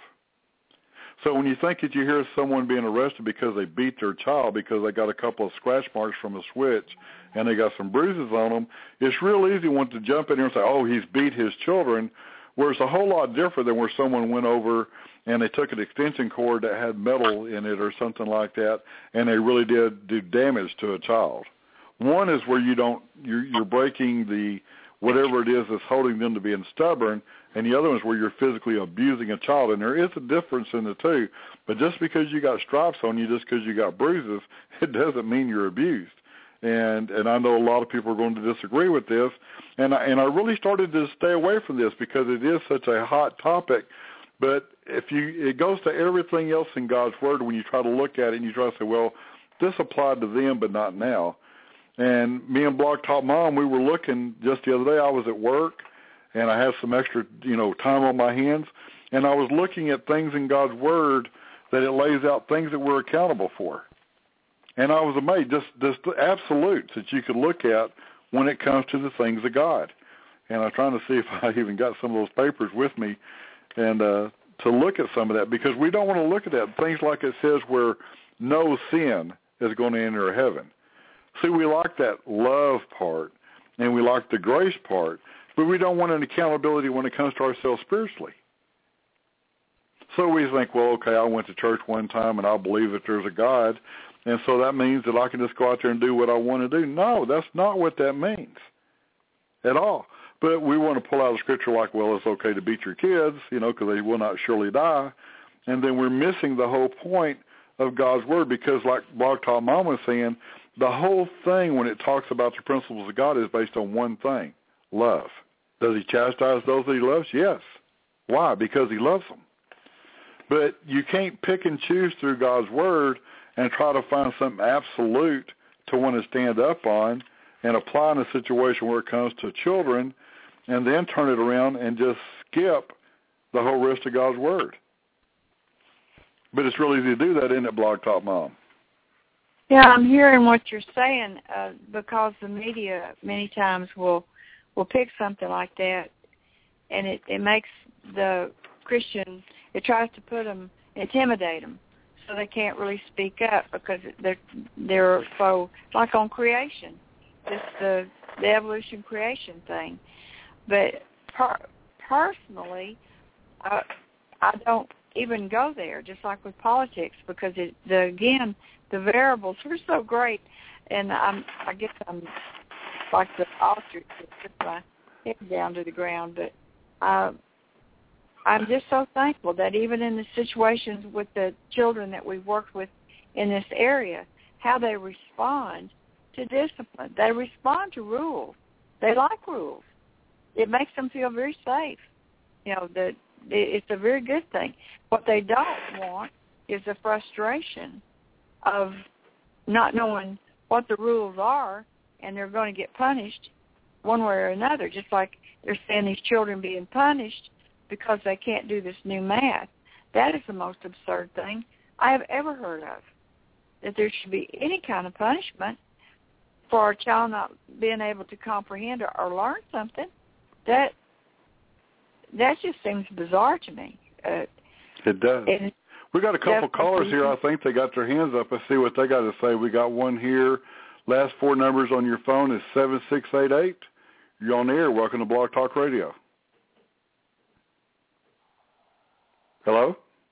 So when you think that you hear someone being arrested because they beat their child because they got a couple of scratch marks from a switch and they got some bruises on them, it's real easy one to jump in here and say, oh, he's beat his children, where it's a whole lot different than where someone went over and they took an extension cord that had metal in it or something like that, and they really did do damage to a child. One is where you don't, you're, you're breaking the whatever it is that's holding them to being stubborn, and the other one is where you're physically abusing a child, and there is a difference in the two. But just because you got stripes on you, just because you got bruises, it doesn't mean you're abused. And and I know a lot of people are going to disagree with this, and I, and I really started to stay away from this because it is such a hot topic. But if you, it goes to everything else in God's Word when you try to look at it and you try to say, well, this applied to them but not now. And me and Blog Talk Mom, we were looking just the other day. I was at work, and I had some extra, you know, time on my hands, and I was looking at things in God's Word that it lays out things that we're accountable for. And I was amazed, just, just the absolutes that you could look at when it comes to the things of God. And I'm trying to see if I even got some of those papers with me and uh, to look at some of that, because we don't want to look at that. Things like it says where no sin is going to enter heaven. See, we like that love part, and we like the grace part, but we don't want an accountability when it comes to ourselves spiritually. So we think, well, okay, I went to church one time, and I believe that there's a God, and so that means that I can just go out there and do what I want to do. No, that's not what that means at all. But we want to pull out a scripture like, well, it's okay to beat your kids, you know, because they will not surely die, and then we're missing the whole point of God's Word, because like Blog Talk Mom was saying, the whole thing when it talks about the principles of God is based on one thing, love. Does he chastise those that he loves? Yes. Why? Because he loves them. But you can't pick and choose through God's Word and try to find something absolute to want to stand up on and apply in a situation where it comes to children and then turn it around and just skip the whole rest of God's Word. But it's really easy to do that, isn't it, Blog Talk Mom? Yeah, I'm hearing what you're saying uh, because the media many times will will pick something like that, and it, it makes the Christian, it tries to put them, intimidate them, so they can't really speak up because they're they're so, like on creation, just the the evolution creation thing. But per, personally, I, I don't even go there, just like with politics, because it, the again, the variables are so great, and I'm, I guess I'm like the ostrich that puts my head down to the ground, but uh, I'm just so thankful that even in the situations with the children that we've worked with in this area, how they respond to discipline. They respond to rules. They like rules. It makes them feel very safe. You know, the, it's a very good thing. What they don't want is the frustration of not knowing what the rules are, and they're going to get punished one way or another, just like they're saying these children being punished because they can't do this new math. That is the most absurd thing I have ever heard of, that there should be any kind of punishment for a child not being able to comprehend or, or learn something. That that just seems bizarre to me. Uh, it does. It, we got a couple callers here. I think they got their hands up. Let's see what they got to say. We got one here. Last four numbers on your phone is seven six eight eight. You're on the air. Welcome to Blog Talk Radio. Hello?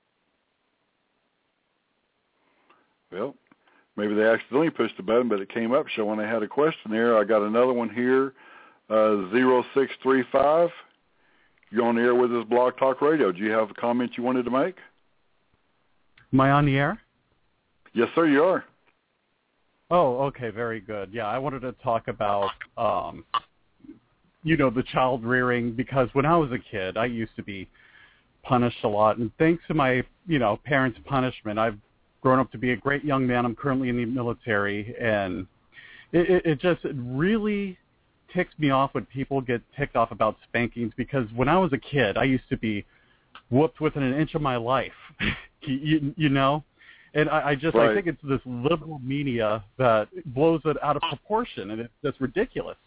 Well, maybe they accidentally pushed the button, but it came up showing they had a question there. I got another one here, uh, zero six three five. You're on the air with us, Blog Talk Radio. Do you have a comment you wanted to make? Am I on the air? Yes, sir, you are. Oh, okay, very good. Yeah, I wanted to talk about, um, you know, the child rearing, because when I was a kid, I used to be punished a lot. And thanks to my, you know, parents' punishment, I've grown up to be a great young man. I'm currently in the military, and it, it, it just really ticks me off when people get ticked off about spankings, because when I was a kid, I used to be whooped within an inch of my life, you, you know? And I, I just, right. I think it's this liberal media that blows it out of proportion, and it's just ridiculous.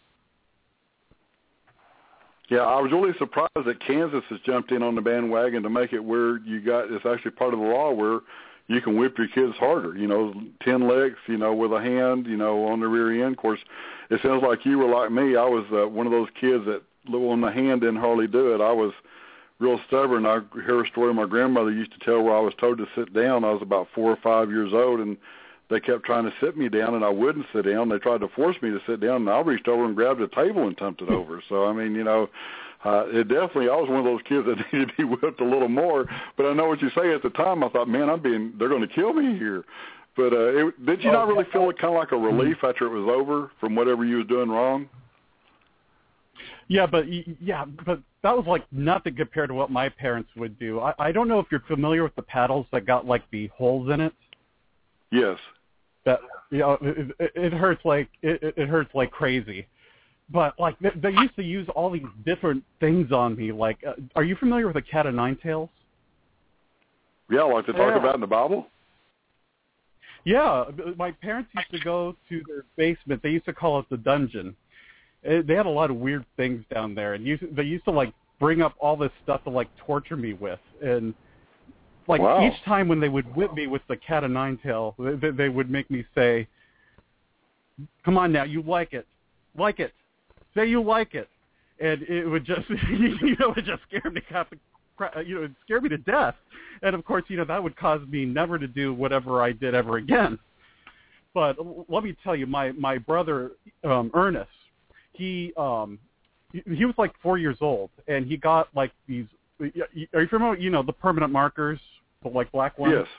Yeah, I was really surprised that Kansas has jumped in on the bandwagon to make it where you got, it's actually part of the law where you can whip your kids harder, you know, ten licks, you know, with a hand, you know, on the rear end. Of course, it sounds like you were like me. I was uh, one of those kids that on the hand didn't hardly do it. I was real stubborn. I hear a story my grandmother used to tell where I was told to sit down. I was about four or five years old, and they kept trying to sit me down, and I wouldn't sit down. They tried to force me to sit down, and I reached over and grabbed a table and tumped it over. So, I mean, you know, uh, it definitely, I was one of those kids that needed to be whipped a little more. But I know what you say. At the time, I thought, man, I'm being, they're going to kill me here. But uh, it, did you not really feel it kind of like a relief after it was over from whatever you was doing wrong? Yeah, but yeah, but that was like nothing compared to what my parents would do. I, I don't know if you're familiar with the paddles that got like the holes in it. Yes. That you know, it, it, it hurts like it, it hurts like crazy. But like they, they used to use all these different things on me. Like, uh, are you familiar with the cat of nine tails? Yeah, like they talk yeah. about in the Bible. Yeah, my parents used to go to their basement. They used to call it the dungeon. They had a lot of weird things down there, and used, they used to like bring up all this stuff to like torture me with, and like wow. each time when they would whip me with the cat of nine tail, they, they would make me say, "Come on now, you like it, like it, say you like it," and it would just, you know, it just scare me, you know, it scared me to death, and of course, you know, that would cause me never to do whatever I did ever again. But let me tell you, my my brother um, Ernest. He um he, he was like four years old, and he got like these. Are you familiar? You know, the permanent markers, the like black ones. Yes.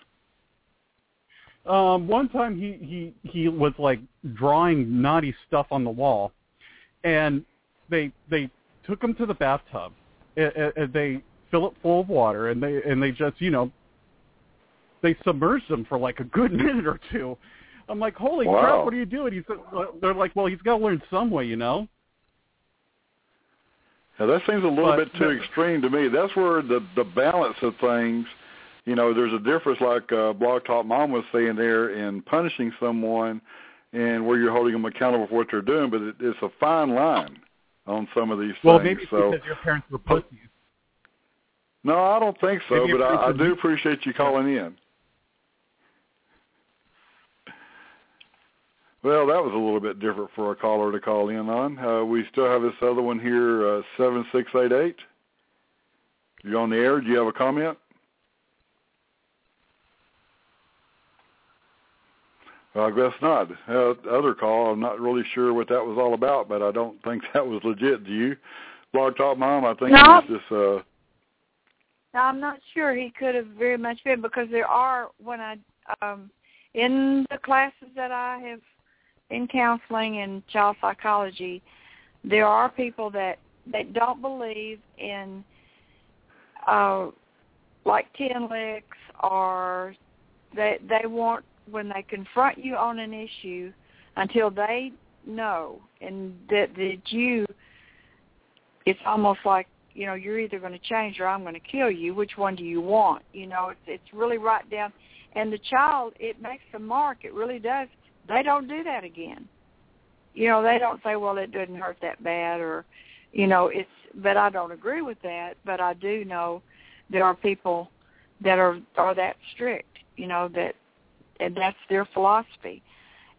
Um, one time he he he was like drawing naughty stuff on the wall, and they they took him to the bathtub, and, and they fill it full of water, and they and they just you know they submerged him for like a good minute or two. I'm like, holy wow. crap, what are you doing? He said, they're like, well, he's got to learn some way, you know? Now, that seems a little but, bit too extreme to me. That's where the, the balance of things, you know, there's a difference like uh, Blog Talk Mom was saying there in punishing someone and where you're holding them accountable for what they're doing, but it, it's a fine line on some of these well, things. Well, maybe it's so, because your parents were pussies. No, I don't think so, maybe but I, I do appreciate you calling in. Well, that was a little bit different for a caller to call in on. Uh, we still have this other one here, uh, seven six eight eight. You're on the air. Do you have a comment? Well, I guess not. Uh, other call, I'm not really sure what that was all about, but I don't think that was legit. Do you? Blog Talk Mom, I think no. it was just... Uh, no, I'm not sure. He could have very much been, because there are, when I, um, in the classes that I have in counseling and child psychology, there are people that, that don't believe in uh, like ten licks, or they they want, when they confront you on an issue, until they know and that that you, it's almost like, you know, you're either going to change or I'm going to kill you. Which one do you want? You know, it's it's really right down. And the child, it makes a mark. It really does. They don't do that again. You know, they don't say, well, it didn't hurt that bad, or, you know, it's, but I don't agree with that. But I do know there are people that are, are that strict, you know, that, and that's their philosophy.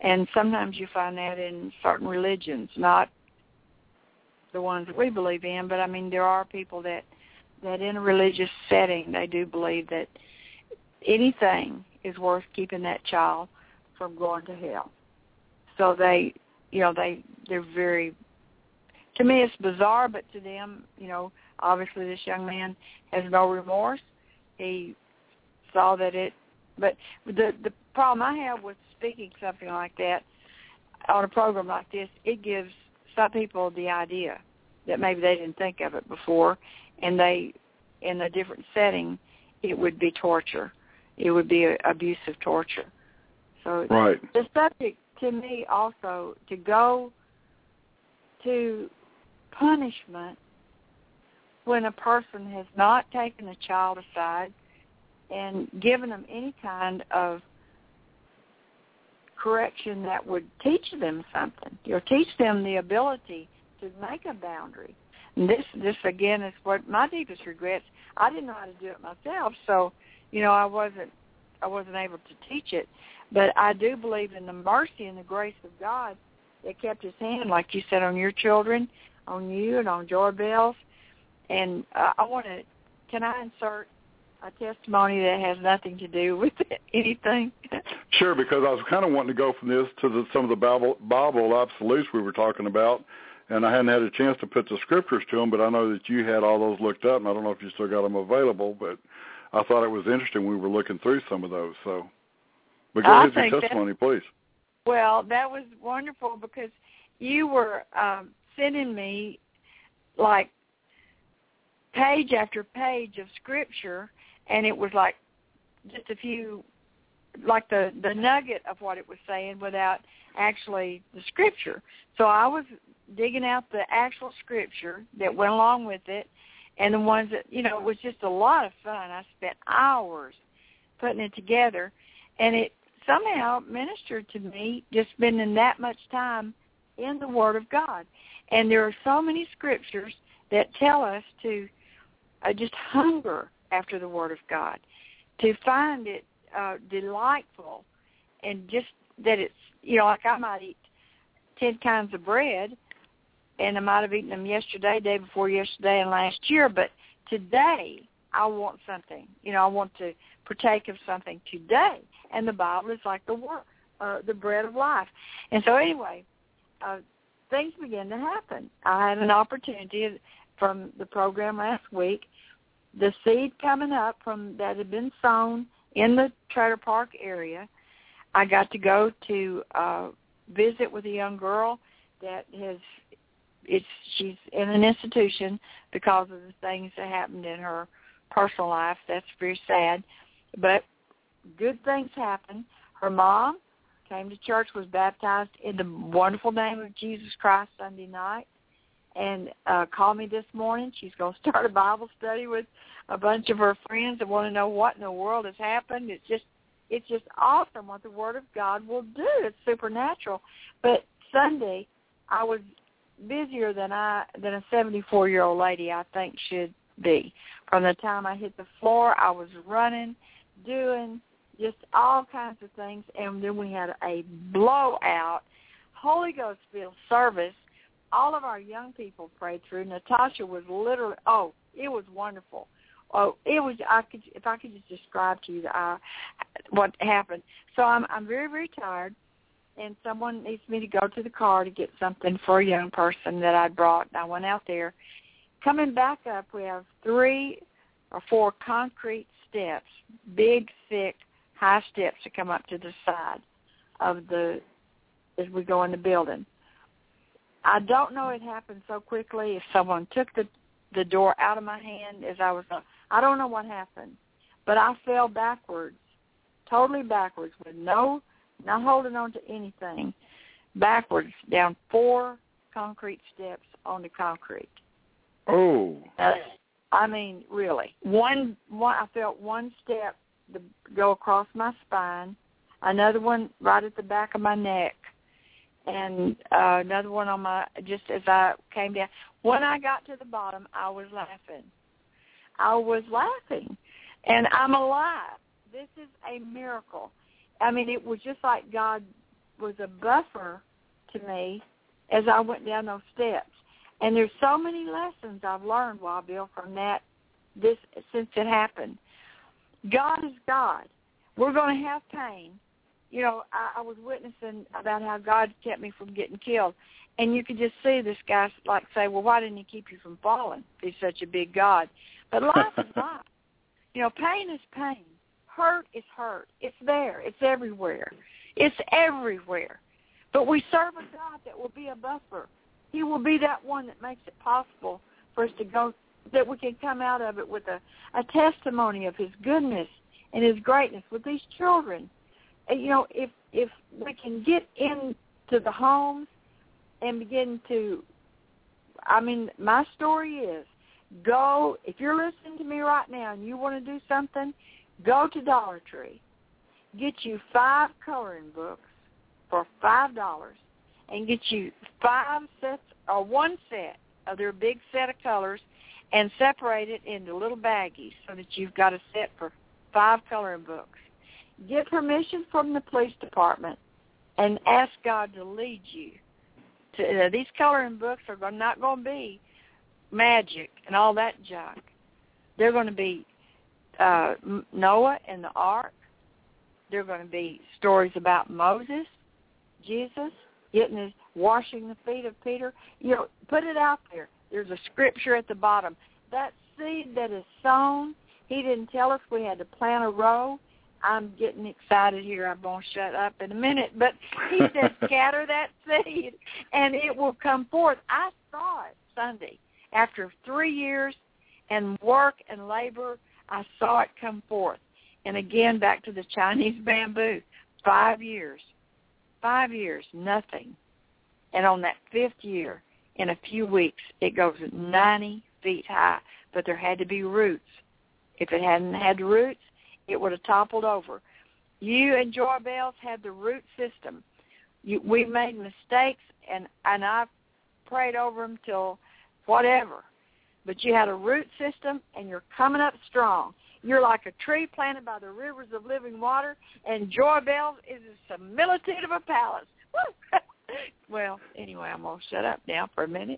And sometimes you find that in certain religions, not the ones that we believe in, but I mean there are people that, that in a religious setting they do believe that anything is worth keeping that child from going to hell. So they, you know, they, they're very, to me it's bizarre, but to them, you know, obviously this young man has no remorse. He saw that it, but the the problem I have with speaking something like that on a program like this, it gives some people the idea that maybe they didn't think of it before, and they, in a different setting, it would be torture. It would be a, abusive torture. So right. The subject to me also, to go to punishment when a person has not taken a child aside and given them any kind of correction that would teach them something, or teach them the ability to make a boundary. And this, this again, is what my deepest regrets. I didn't know how to do it myself, so you know I wasn't, I wasn't able to teach it. But I do believe in the mercy and the grace of God that kept His hand, like you said, on your children, on you, and on Joy Bell's. And uh, I want to, can I insert a testimony that has nothing to do with anything? Sure, because I was kind of wanting to go from this to the, some of the Bible, Bible absolutes we were talking about, and I hadn't had a chance to put the scriptures to them, but I know that you had all those looked up, and I don't know if you still got them available, but I thought it was interesting we were looking through some of those. So, but go ahead with your testimony, please. Well, that was wonderful because you were um, sending me, like, page after page of scripture, and it was like just a few, like the, the nugget of what it was saying without actually the scripture. So I was digging out the actual scripture that went along with it, and the ones that, you know, it was just a lot of fun. I spent hours putting it together, and it somehow ministered to me just spending that much time in the Word of God. And there are so many scriptures that tell us to uh, just hunger after the Word of God, to find it uh, delightful, and just that it's, you know, like I might eat ten kinds of bread, and I might have eaten them yesterday, day before yesterday, and last year, but today I want something. You know, I want to partake of something today, and the Bible is like the word, uh, the bread of life. And so anyway, uh, things began to happen. I had an opportunity from the program last week, the seed coming up from that had been sown in the trailer park area. I got to go to uh, visit with a young girl that has, it's she's in an institution because of the things that happened in her personal life. That's very sad, but good things happen. Her mom came to church, was baptized in the wonderful name of Jesus Christ Sunday night, and uh, called me this morning. She's going to start a Bible study with a bunch of her friends that want to know what in the world has happened. It's just It's just awesome what the Word of God will do. It's supernatural. But Sunday, I was busier than I than a seventy-four-year-old lady, I think, should be. From the time I hit the floor, I was running, doing just all kinds of things. And then we had a blowout, Holy Ghost-filled service. All of our young people prayed through. Natasha was literally, oh, it was wonderful. Oh, it was. I could, if I could just describe to you the, uh, what happened. So I'm, I'm very, very tired, and someone needs me to go to the car to get something for a young person that I brought. And I went out there. Coming back up, we have three or four concrete steps, big, thick, high steps that come up to the side of the as we go in the building. I don't know it happened so quickly. If someone took the the door out of my hand as I was, I don't know what happened, but I fell backwards, totally backwards, with no, not holding on to anything, backwards down four concrete steps on the concrete. Oh. Uh, I mean, really. One, one, I felt one step to go across my spine, another one right at the back of my neck, and uh, another one on my, just as I came down. When I got to the bottom, I was laughing. I was laughing, and I'm alive. This is a miracle. I mean, it was just like God was a buffer to me as I went down those steps. And there's so many lessons I've learned, Wild Bill, from that this since it happened. God is God. We're going to have pain. You know, I, I was witnessing about how God kept me from getting killed. And you could just see this guy like say, well, why didn't he keep you from falling? He's such a big God. But life is life. You know, pain is pain. Hurt is hurt. It's there. It's everywhere. It's everywhere. But we serve a God that will be a buffer. He will be that one that makes it possible for us to go, that we can come out of it with a, a testimony of his goodness and his greatness with these children. And, you know, if if we can get into the homes and begin to, I mean, my story is, go, if you're listening to me right now and you want to do something, go to Dollar Tree, get you five coloring books for five dollars, and get you five sets or one set of their big set of colors and separate it into little baggies so that you've got a set for five coloring books. Get permission from the police department and ask God to lead you. To, uh, these coloring books are going, not going to be magic and all that junk. They're going to be uh, Noah and the ark. They're going to be stories about Moses, Jesus, getting his, washing the feet of Peter. You know, put it out there. There's a scripture at the bottom. That seed that is sown, he didn't tell us we had to plant a row. I'm getting excited here. I'm going to shut up in a minute. But he said, scatter that seed, and it will come forth. I saw it Sunday. After three years and work and labor, I saw it come forth. And again, back to the Chinese bamboo, five years. Five years, nothing. And on that fifth year, in a few weeks, it goes ninety feet high. But there had to be roots. If it hadn't had roots, it would have toppled over. You and Joy Bells had the root system. You, we made mistakes, and, and I prayed over them till whatever. But you had a root system, and you're coming up strong. You're like a tree planted by the rivers of living water, and Joy Bells is a similitude of a palace. Woo! Well, anyway, I'm going to shut up now for a minute.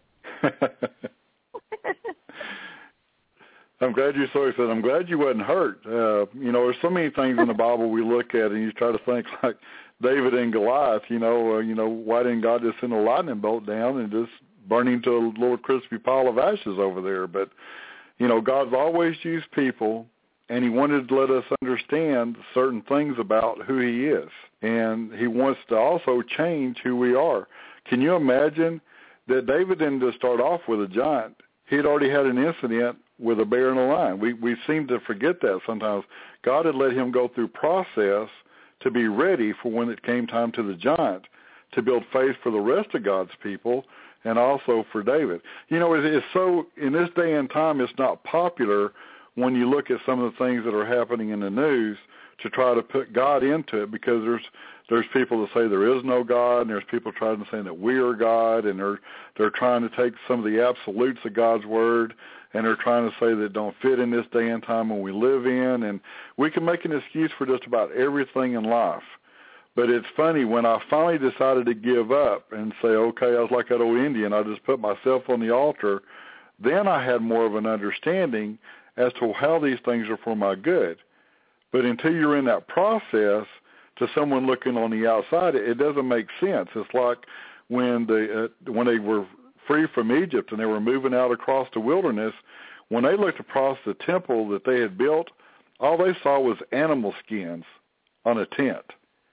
I'm glad you so said. I'm glad you wasn't hurt. Uh, you know, there's so many things in the Bible we look at, and you try to think like David and Goliath. You know, uh, you know, why didn't God just send a lightning bolt down and just burn him to a little crispy pile of ashes over there? But you know, God's always used people, and He wanted to let us understand certain things about who He is, and He wants to also change who we are. Can you imagine that David didn't just start off with a giant? He had already had an incident with a bear and a lion. We we seem to forget that sometimes. God had let him go through process to be ready for when it came time to the giant, to build faith for the rest of God's people and also for David. You know, it, it's so, in this day and time, it's not popular when you look at some of the things that are happening in the news to try to put God into it, because there's there's people that say there is no God, and there's people trying to say that we are God, and they're they're trying to take some of the absolutes of God's word, and they're trying to say that don't fit in this day and time when we live in, and we can make an excuse for just about everything in life. But it's funny, when I finally decided to give up and say, okay, I was like that old Indian, I just put myself on the altar, then I had more of an understanding as to how these things are for my good. But until you're in that process, to someone looking on the outside, it doesn't make sense. It's like when they, uh, when they were free from Egypt and they were moving out across the wilderness, when they looked across the temple that they had built, all they saw was animal skins on a tent.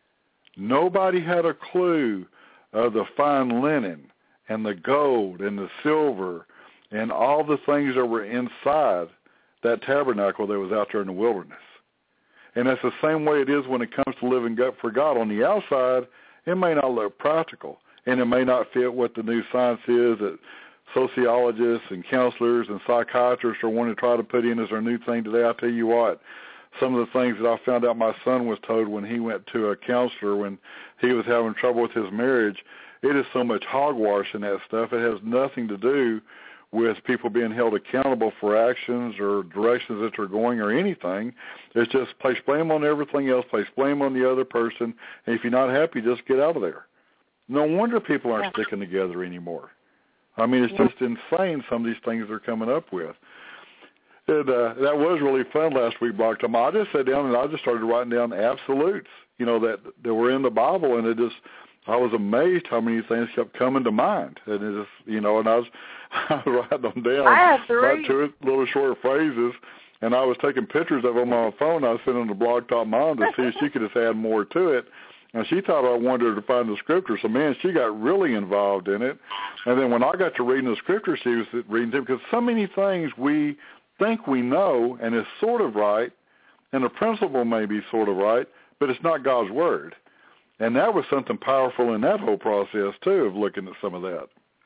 Nobody had a clue of the fine linen and the gold and the silver and all the things that were inside that tabernacle that was out there in the wilderness. And that's the same way it is when it comes to living for God. On the outside, it may not look practical, and it may not fit what the new science is that sociologists and counselors and psychiatrists are wanting to try to put in as their new thing today. I tell you what, some of the things that I found out my son was told when he went to a counselor when he was having trouble with his marriage, it is so much hogwash in that stuff. It has nothing to do with people being held accountable for actions or directions that they're going or anything. It's just place blame on everything else, place blame on the other person, and if you're not happy, just get out of there. No wonder people aren't sticking together anymore. I mean, it's just insane, some of these things they're coming up with. And, uh, that was really fun last week, Block Time. I just sat down and I just started writing down absolutes, you know, that, that were in the Bible, and it just, I was amazed how many things kept coming to mind. And it just, you know, and I was, I was writing them down, I have three. about two little short phrases, and I was taking pictures of them on my phone. I was sending them to Blog Talk Mom to see if she could just add more to it. And she thought I wanted her to find the scripture. So, man, she got really involved in it. And then when I got to reading the scripture, she was reading it, because so many things we think we know and is sort of right, and the principle may be sort of right, but it's not God's word. And that was something powerful in that whole process, too, of looking at some of that.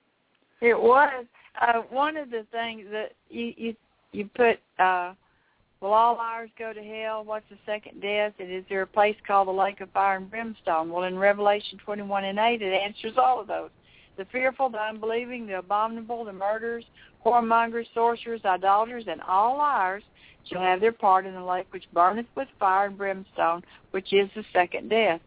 It was. Uh, one of the things that you you, you put, uh, will all liars go to hell? What's the second death? And is there a place called the lake of fire and brimstone? Well, in Revelation twenty-one and eight, it answers all of those. The fearful, the unbelieving, the abominable, the murderers, whoremongers, sorcerers, idolaters, and all liars shall have their part in the lake which burneth with fire and brimstone, which is the second death.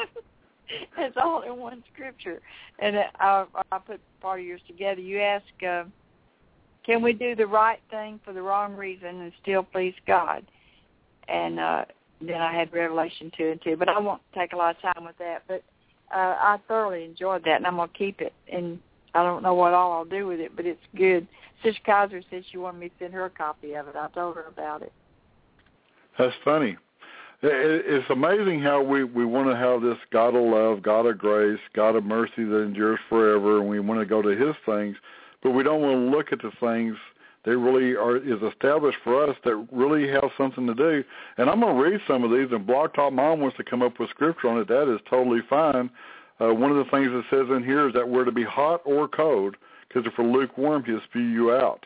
It's all in one scripture. And I, I put part of yours together. You ask, uh, can we do the right thing for the wrong reason and still please God? And uh, then I had Revelation two and two. But I won't take a lot of time with that. But uh, I thoroughly enjoyed that, and I'm going to keep it. And I don't know what all I'll do with it, but it's good. Sister Kaiser said she wanted me to send her a copy of it. I told her about it. That's funny. It's amazing how we, we want to have this God of love, God of grace, God of mercy that endures forever, and we want to go to his things, but we don't want to look at the things that really are is established for us that really have something to do. And I'm going to read some of these, and Blog Talk Mom wants to come up with scripture on it. That is totally fine. Uh, one of the things it says in here is that we're to be hot or cold, because if we're lukewarm, he'll spew you out.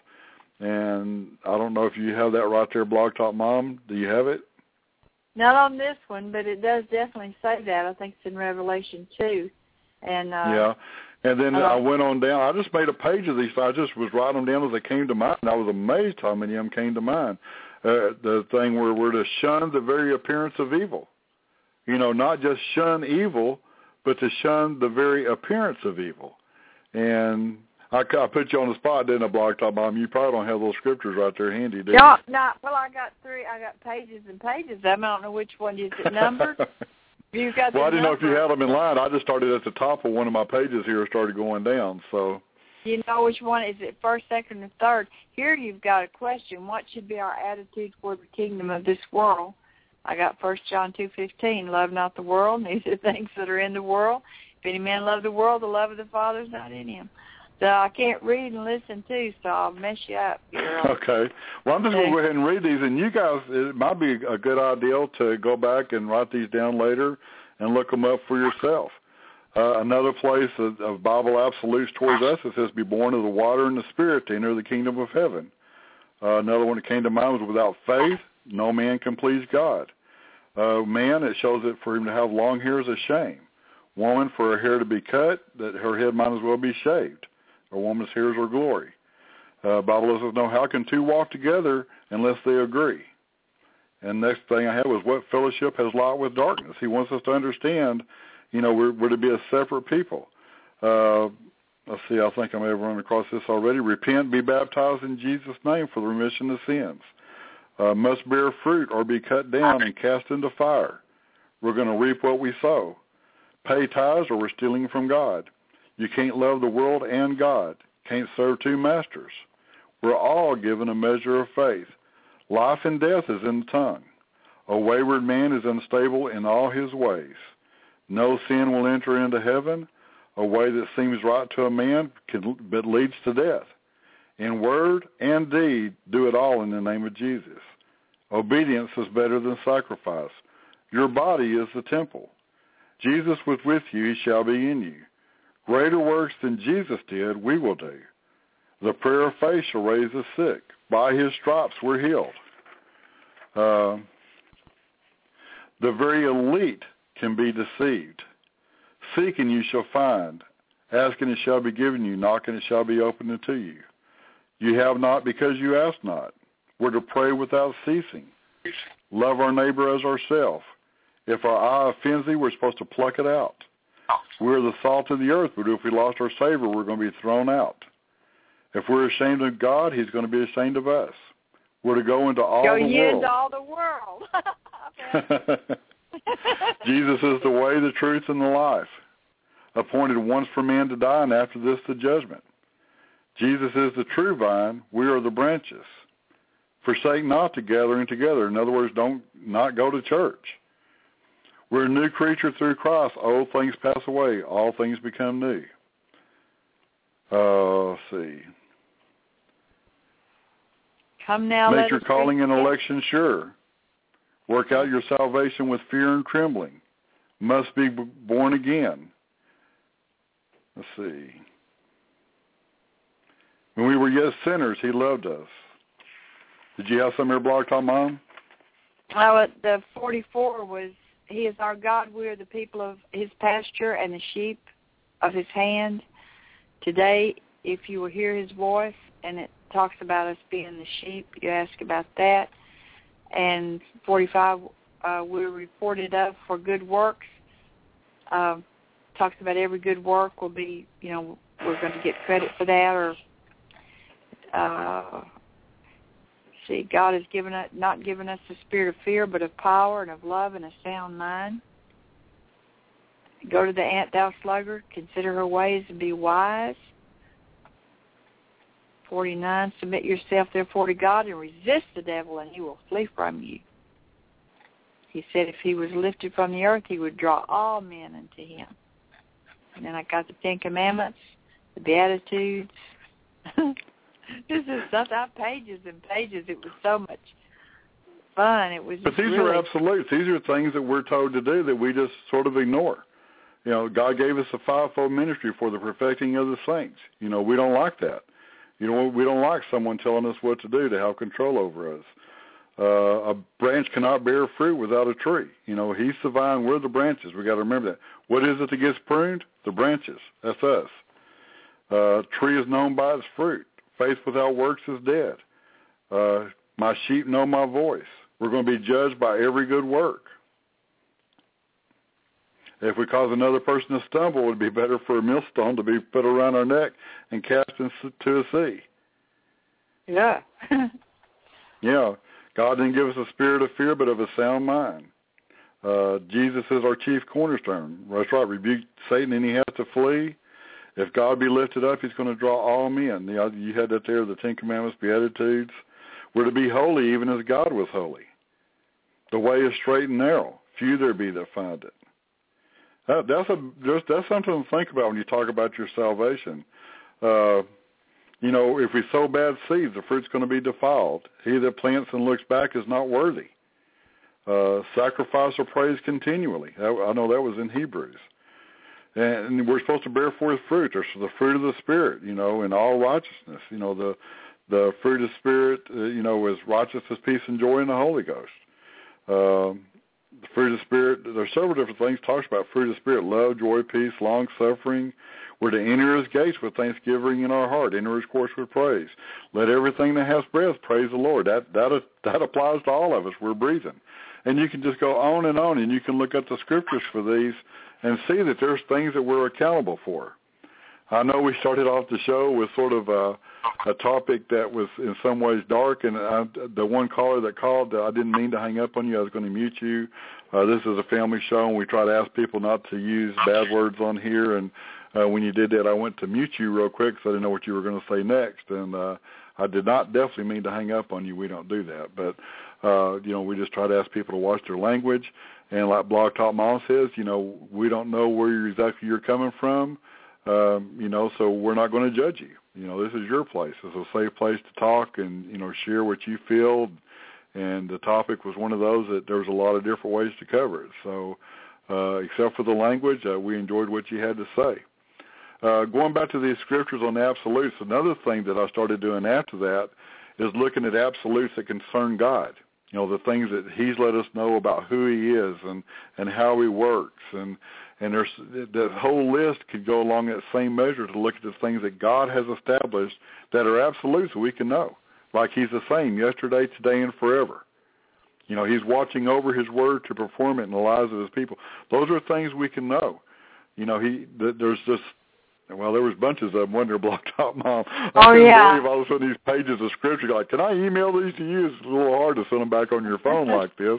And I don't know if you have that right there, Blog Talk Mom. Do you have it? Not on this one, but it does definitely say that. I think it's in Revelation two. And uh, yeah, and then uh, I went on down. I just made a page of these. I just was writing them down as they came to mind. I was amazed how many of them came to mind. Uh, the thing where we're to shun the very appearance of evil. You know, not just shun evil, but to shun the very appearance of evil. And I, I put you on the spot, didn't I, Blog Talk Mom? You probably don't have those scriptures right there handy, do you? No, no. Well, I got three. I got pages and pages. I don't know which one is it numbered. You got well, the I didn't number. know if you had them in line. I just started at the top of one of my pages here, started going down. So. You know which one is it? First, second, and third. Here you've got a question: what should be our attitude toward the kingdom of this world? I got First John two fifteen. Love not the world, neither the things that are in the world. If any man love the world, the love of the Father is not in him. So I can't read and listen, too, so I'll mess you up. Okay. Well, I'm just going to go ahead and read these. And you guys, it might be a good idea to go back and write these down later and look them up for yourself. Uh, another place of, of Bible absolutes towards us, it says, be born of the water and the Spirit to enter the kingdom of heaven. Uh, another one that came to mind was without faith, no man can please God. Uh, man, it shows that for him to have long hair is a shame. Woman, for her hair to be cut, that her head might as well be shaved. A woman's hair is her glory. Uh, Bible lets us know, how can two walk together unless they agree? And next thing I had was, what fellowship has light with darkness? He wants us to understand, you know, we're, we're to be a separate people. Uh, let's see, I think I may have run across this already. Repent, be baptized in Jesus' name for the remission of sins. Uh, must bear fruit or be cut down and cast into fire. We're going to reap what we sow. Pay tithes or we're stealing from God. You can't love the world and God. Can't serve two masters. We're all given a measure of faith. Life and death is in the tongue. A wayward man is unstable in all his ways. No sin will enter into heaven. A way that seems right to a man but leads to death. In word and deed, do it all in the name of Jesus. Obedience is better than sacrifice. Your body is the temple. Jesus was with you, he shall be in you. Greater works than Jesus did, we will do. The prayer of faith shall raise the sick. By his stripes we're healed. Uh, the very elite can be deceived. Seek and you shall find. Ask and it shall be given you. Knock and it shall be opened unto you. You have not because you ask not. We're to pray without ceasing. Love our neighbor as ourselves. If our eye offends thee, we're supposed to pluck it out. We're the salt of the earth, but if we lost our Savior, we're going to be thrown out. If we're ashamed of God, he's going to be ashamed of us. We're to go into all go the ye world. into all the world. Jesus is the way, the truth, and the life. Appointed once for man to die, and after this the judgment. Jesus is the true vine. We are the branches. Forsake not to gathering together. In other words, don't not go to church. We're a new creature through Christ. Old things pass away. All things become new. Uh, let's see. Come now, Make let your us calling and read. election sure. Work out your salvation with fear and trembling. Must be b- born again. Let's see. When we were yet sinners, he loved us. Did you have some of your blog talk, Mom? Oh, the forty-four was, he is our God. We are the people of his pasture and the sheep of his hand. Today, if you will hear his voice, and it talks about us being the sheep, you ask about that. And forty-five, uh, we're reported of for good works. Uh, talks about every good work will be, you know, we're going to get credit for that. Or uh, see, God has given us, not given us the spirit of fear, but of power and of love and a sound mind. Go to the ant, thou sluggard, consider her ways and be wise. forty-nine, submit yourself therefore to God and resist the devil and he will flee from you. He said if he was lifted from the earth, he would draw all men unto him. And then I got the Ten Commandments, the Beatitudes. This is something, pages and pages. It was so much fun. It was But these really... are absolutes. These are things that we're told to do that we just sort of ignore. You know, God gave us a fivefold ministry for the perfecting of the saints. You know, we don't like that. You know, we don't like someone telling us what to do to have control over us. Uh, a branch cannot bear fruit without a tree. You know, he's the vine, we're the branches. We got to remember that. What is it that gets pruned? The branches. That's us. Uh, tree is known by its fruit. Faith without works is dead. Uh, my sheep know my voice. We're going to be judged by every good work. If we cause another person to stumble, it would be better for a millstone to be put around our neck and cast into a sea. Yeah. Yeah. God didn't give us a spirit of fear, but of a sound mind. Uh, Jesus is our chief cornerstone. That's right. Rebuke Satan and he has to flee. If God be lifted up, he's going to draw all men. You know, you had that there, the Ten Commandments, Beatitudes. We're to be holy even as God was holy. The way is straight and narrow. Few there be that find it. That, that's a just, that's something to think about when you talk about your salvation. Uh, you know, if we sow bad seeds, the fruit's going to be defiled. He that plants and looks back is not worthy. Uh, sacrifice or praise continually. I, I know that was in Hebrews. And, and we're supposed to bear forth fruit. There's the fruit of the Spirit, you know, in all righteousness. You know, the the fruit of the Spirit, uh, you know, is righteousness, peace, and joy in the Holy Ghost. Um, The fruit of the Spirit, there's several different things talks about fruit of the Spirit, love, joy, peace, long-suffering. We're to enter his gates with thanksgiving in our heart, enter his courts with praise. Let everything that has breath praise the Lord. That that that applies to all of us. We're breathing. And you can just go on and on, and you can look at the scriptures for these and see that there's things that we're accountable for. I know we started off the show with sort of a, a topic that was in some ways dark, and I, the one caller that called, I didn't mean to hang up on you. I was going to mute you. Uh, this is a family show, and we try to ask people not to use bad words on here, and uh, when you did that, I went to mute you real quick because I didn't know what you were going to say next, and uh, I did not definitely mean to hang up on you. We don't do that, but, uh, you know, we just try to ask people to watch their language, and like Blog Talk Mom says, you know, we don't know where you're, exactly you're coming from. Um, you know, so we're not going to judge you. You know, this is your place. It's a safe place to talk and, you know, share what you feel. And the topic was one of those that there was a lot of different ways to cover it. So uh, except for the language, uh, we enjoyed what you had to say. Uh, going back to these scriptures on absolutes, another thing that I started doing after that is looking at absolutes that concern God. You know, the things that he's let us know about who he is and, and how he works. And, And there's the whole list could go along that same measure to look at the things that God has established that are absolute so we can know. Like he's the same yesterday, today, and forever. You know, he's watching over his word to perform it in the lives of his people. Those are things we can know. You know, he there's just, well, there was bunches of them when they're Blog Talk Mom. I oh, couldn't yeah. believe all of a sudden these pages of scripture, like, can I email these to you? It's a little hard to send them back on your phone like this.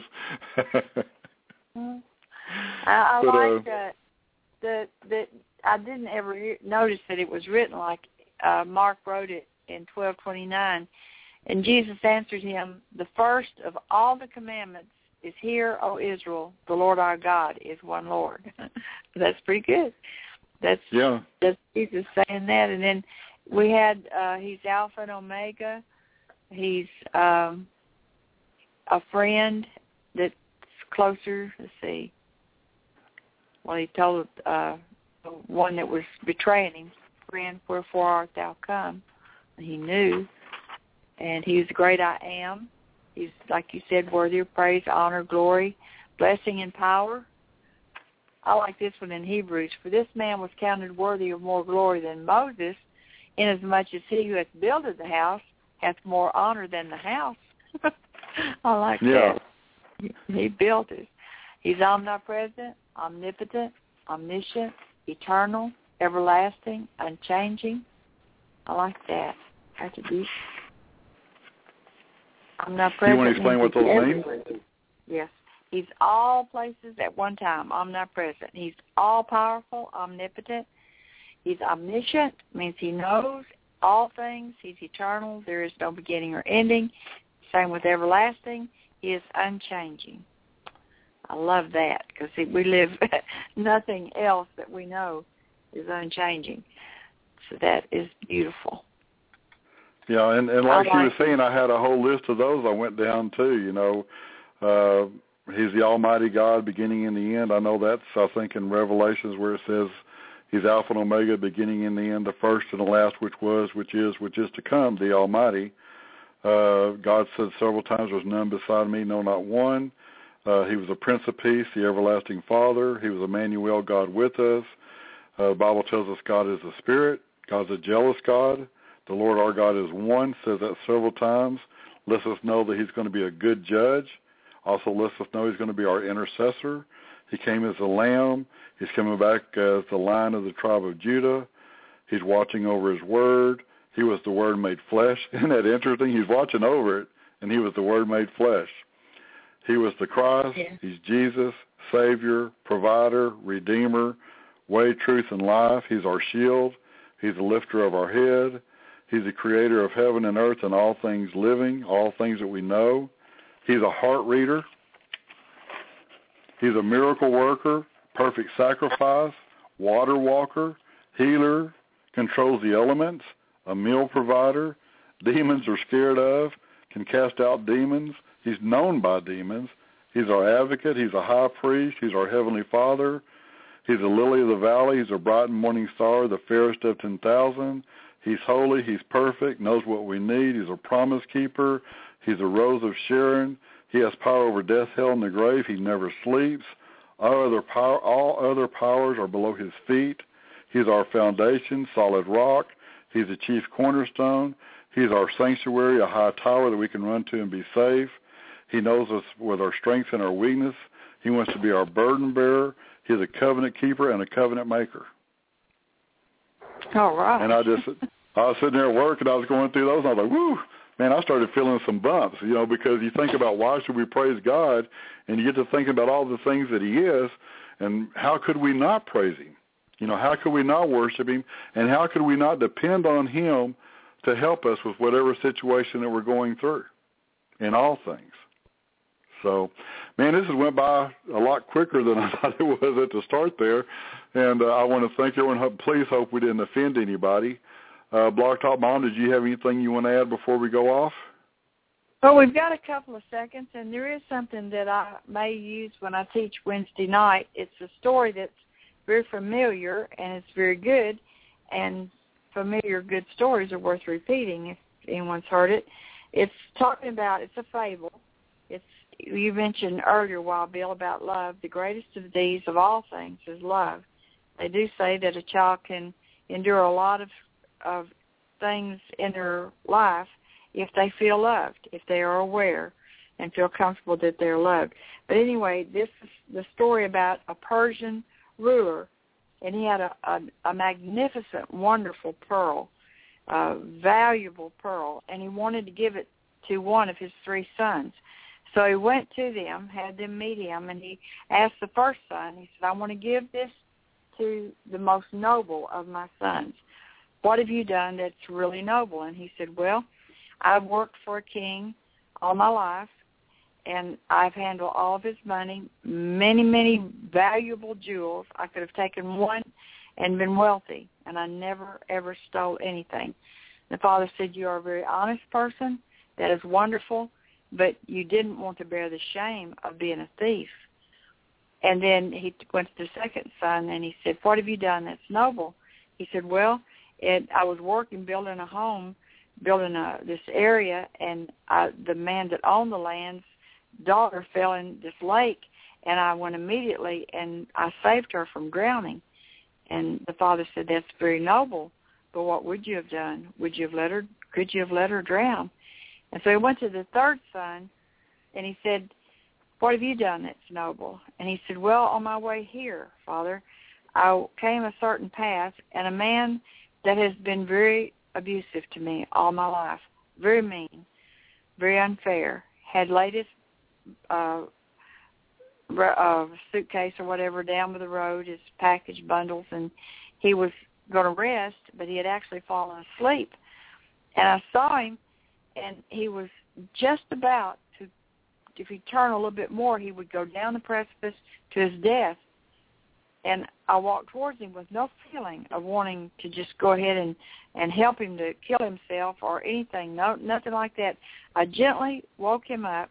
I, I but, like uh, uh, that. That I didn't ever notice that it was written like uh, Mark wrote it in twelve twenty-nine, and Jesus answered him, "The first of all the commandments is, Hear, O Israel, the Lord our God is one Lord." That's pretty good. That's yeah. That's Jesus saying that, and then we had uh, he's Alpha and Omega. He's um, a friend that's closer. Let's see. Well, he told uh, the one that was betraying him, "Friend, wherefore art thou come?" And he knew. And he was the great I am. He's, like you said, worthy of praise, honor, glory, blessing, and power. I like this one in Hebrews. "For this man was counted worthy of more glory than Moses, inasmuch as he who hath builded the house hath more honor than the house." I like yeah. that. He built it. He's omnipresent, omnipotent, omniscient, eternal, everlasting, unchanging. I like that. Attributes. Omnipresent. You want to explain what those mean? Yes. He's all places at one time, omnipresent. He's all-powerful, omnipotent. He's omniscient, means he knows all things. He's eternal. There is no beginning or ending. Same with everlasting. He is unchanging. I love that because we live, nothing else that we know is unchanging. So that is beautiful. Yeah, and, and like I she like was saying, I had a whole list of those I went down too, you know. Uh, he's the Almighty God, beginning and the end. I know that's, I think, in Revelations where it says he's Alpha and Omega, beginning and the end, the first and the last, which was, which is, which is to come, the Almighty. Uh, God said several times, "There's none beside me, no, not one." Uh, he was the Prince of Peace, the everlasting Father. He was Emmanuel, God with us. Uh, the Bible tells us God is a spirit. God's a jealous God. The Lord our God is one, says that several times. Lets us know that he's going to be a good judge. Also lets us know he's going to be our intercessor. He came as a lamb. He's coming back as the Lion of the tribe of Judah. He's watching over his word. He was the Word made flesh. Isn't that interesting? He's watching over it, and he was the Word made flesh. He was the Christ. Yeah. He's Jesus, Savior, Provider, Redeemer, way, truth, and life. He's our shield. He's the lifter of our head. He's the creator of heaven and earth and all things living, all things that we know. He's a heart reader. He's a miracle worker, perfect sacrifice, water walker, healer, controls the elements, a meal provider, demons are scared of, can cast out demons. He's known by demons. He's our advocate. He's a high priest. He's our heavenly Father. He's a lily of the valley. He's a bright and morning star, the fairest of ten thousand. He's holy. He's perfect, knows what we need. He's a promise keeper. He's a rose of Sharon. He has power over death, hell, and the grave. He never sleeps. All other power, all other powers are below his feet. He's our foundation, solid rock. He's the chief cornerstone. He's our sanctuary, a high tower that we can run to and be safe. He knows us with our strength and our weakness. He wants to be our burden bearer. He's a covenant keeper and a covenant maker. All right. And I just, I was sitting there at work and I was going through those and I was like, whoo, man, I started feeling some bumps, you know, because you think about why should we praise God, and you get to thinking about all the things that he is, and how could we not praise him? You know, how could we not worship him, and how could we not depend on him to help us with whatever situation that we're going through in all things? So, man, this has went by a lot quicker than I thought it was at the start there, and uh, I want to thank everyone. Please hope we didn't offend anybody. Uh, Blog Talk Mom, did you have anything you want to add before we go off? Well, we've got a couple of seconds, and there is something that I may use when I teach Wednesday night. It's a story that's very familiar, and it's very good, and familiar good stories are worth repeating if anyone's heard it. It's talking about, it's a fable. It's you mentioned earlier, Wild Bill, about love. The greatest of these of all things is love. They do say that a child can endure a lot of of things in their life if they feel loved, if they are aware and feel comfortable that they're loved. But anyway, this is the story about a Persian ruler, and he had a, a, a magnificent, wonderful pearl, a valuable pearl, and he wanted to give it to one of his three sons. So he went to them, had them meet him, and he asked the first son, he said, I want to give this to the most noble of my sons. What have you done that's really noble? And he said, well, I've worked for a king all my life, and I've handled all of his money, many, many valuable jewels. I could have taken one and been wealthy, and I never, ever stole anything. The father said, you are a very honest person. That is wonderful, but you didn't want to bear the shame of being a thief. And then he went to the second son, and he said, what have you done that's noble? He said, well, it, I was working, building a home, building a, this area, and I, the man that owned the land's daughter fell in this lake, and I went immediately, and I saved her from drowning. And the father said, that's very noble, but what would you have done? Would you have let her, could you have let her drown? And so he went to the third son, and he said, what have you done that's noble? And he said, well, on my way here, Father, I came a certain path, and a man that has been very abusive to me all my life, very mean, very unfair, had laid his uh, uh, suitcase or whatever down by the road, his package bundles, and he was going to rest, but he had actually fallen asleep. And I saw him, and he was just about to, if he turned a little bit more, he would go down the precipice to his death. And I walked towards him with no feeling of wanting to just go ahead and, and help him to kill himself or anything, no, nothing like that. I gently woke him up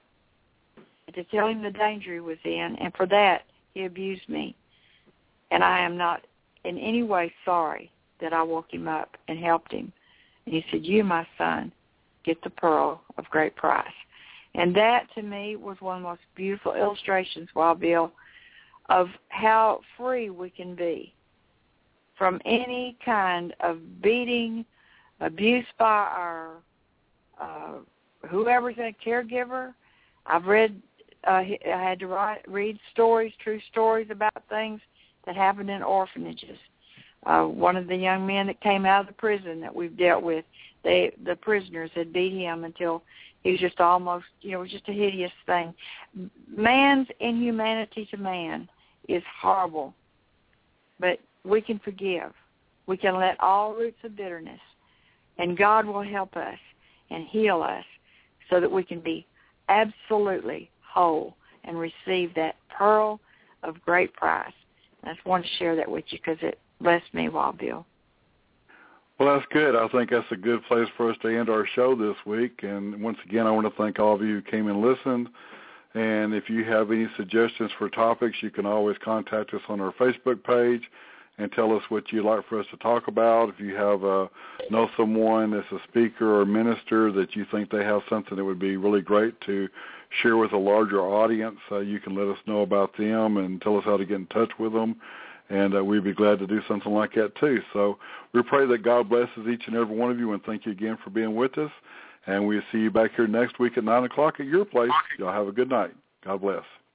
to tell him the danger he was in, and for that, he abused me. And I am not in any way sorry that I woke him up and helped him. And he said, you, my son, get the pearl of great price. And that, to me, was one of the most beautiful illustrations, Wild Bill, of how free we can be from any kind of beating, abuse by our uh, whoever's a caregiver. I've read, uh, I had to write, read stories, true stories about things that happened in orphanages. Uh, one of the young men that came out of the prison that we've dealt with, they, the prisoners had beat him until he was just almost, you know, it was just a hideous thing. Man's inhumanity to man is horrible, but we can forgive. We can let all roots of bitterness, and God will help us and heal us so that we can be absolutely whole and receive that pearl of great price. And I just wanted to share that with you because it blessed me, Wild Bill. Well, that's good. I think that's a good place for us to end our show this week. And once again, I want to thank all of you who came and listened. And if you have any suggestions for topics, you can always contact us on our Facebook page and tell us what you'd like for us to talk about. If you have uh, know someone that's a speaker or minister that you think they have something that would be really great to share with a larger audience, uh, you can let us know about them and tell us how to get in touch with them. And uh, we'd be glad to do something like that too. So we pray that God blesses each and every one of you, and thank you again for being with us. And we'll see you back here next week at nine o'clock at your place. Y'all have a good night. God bless.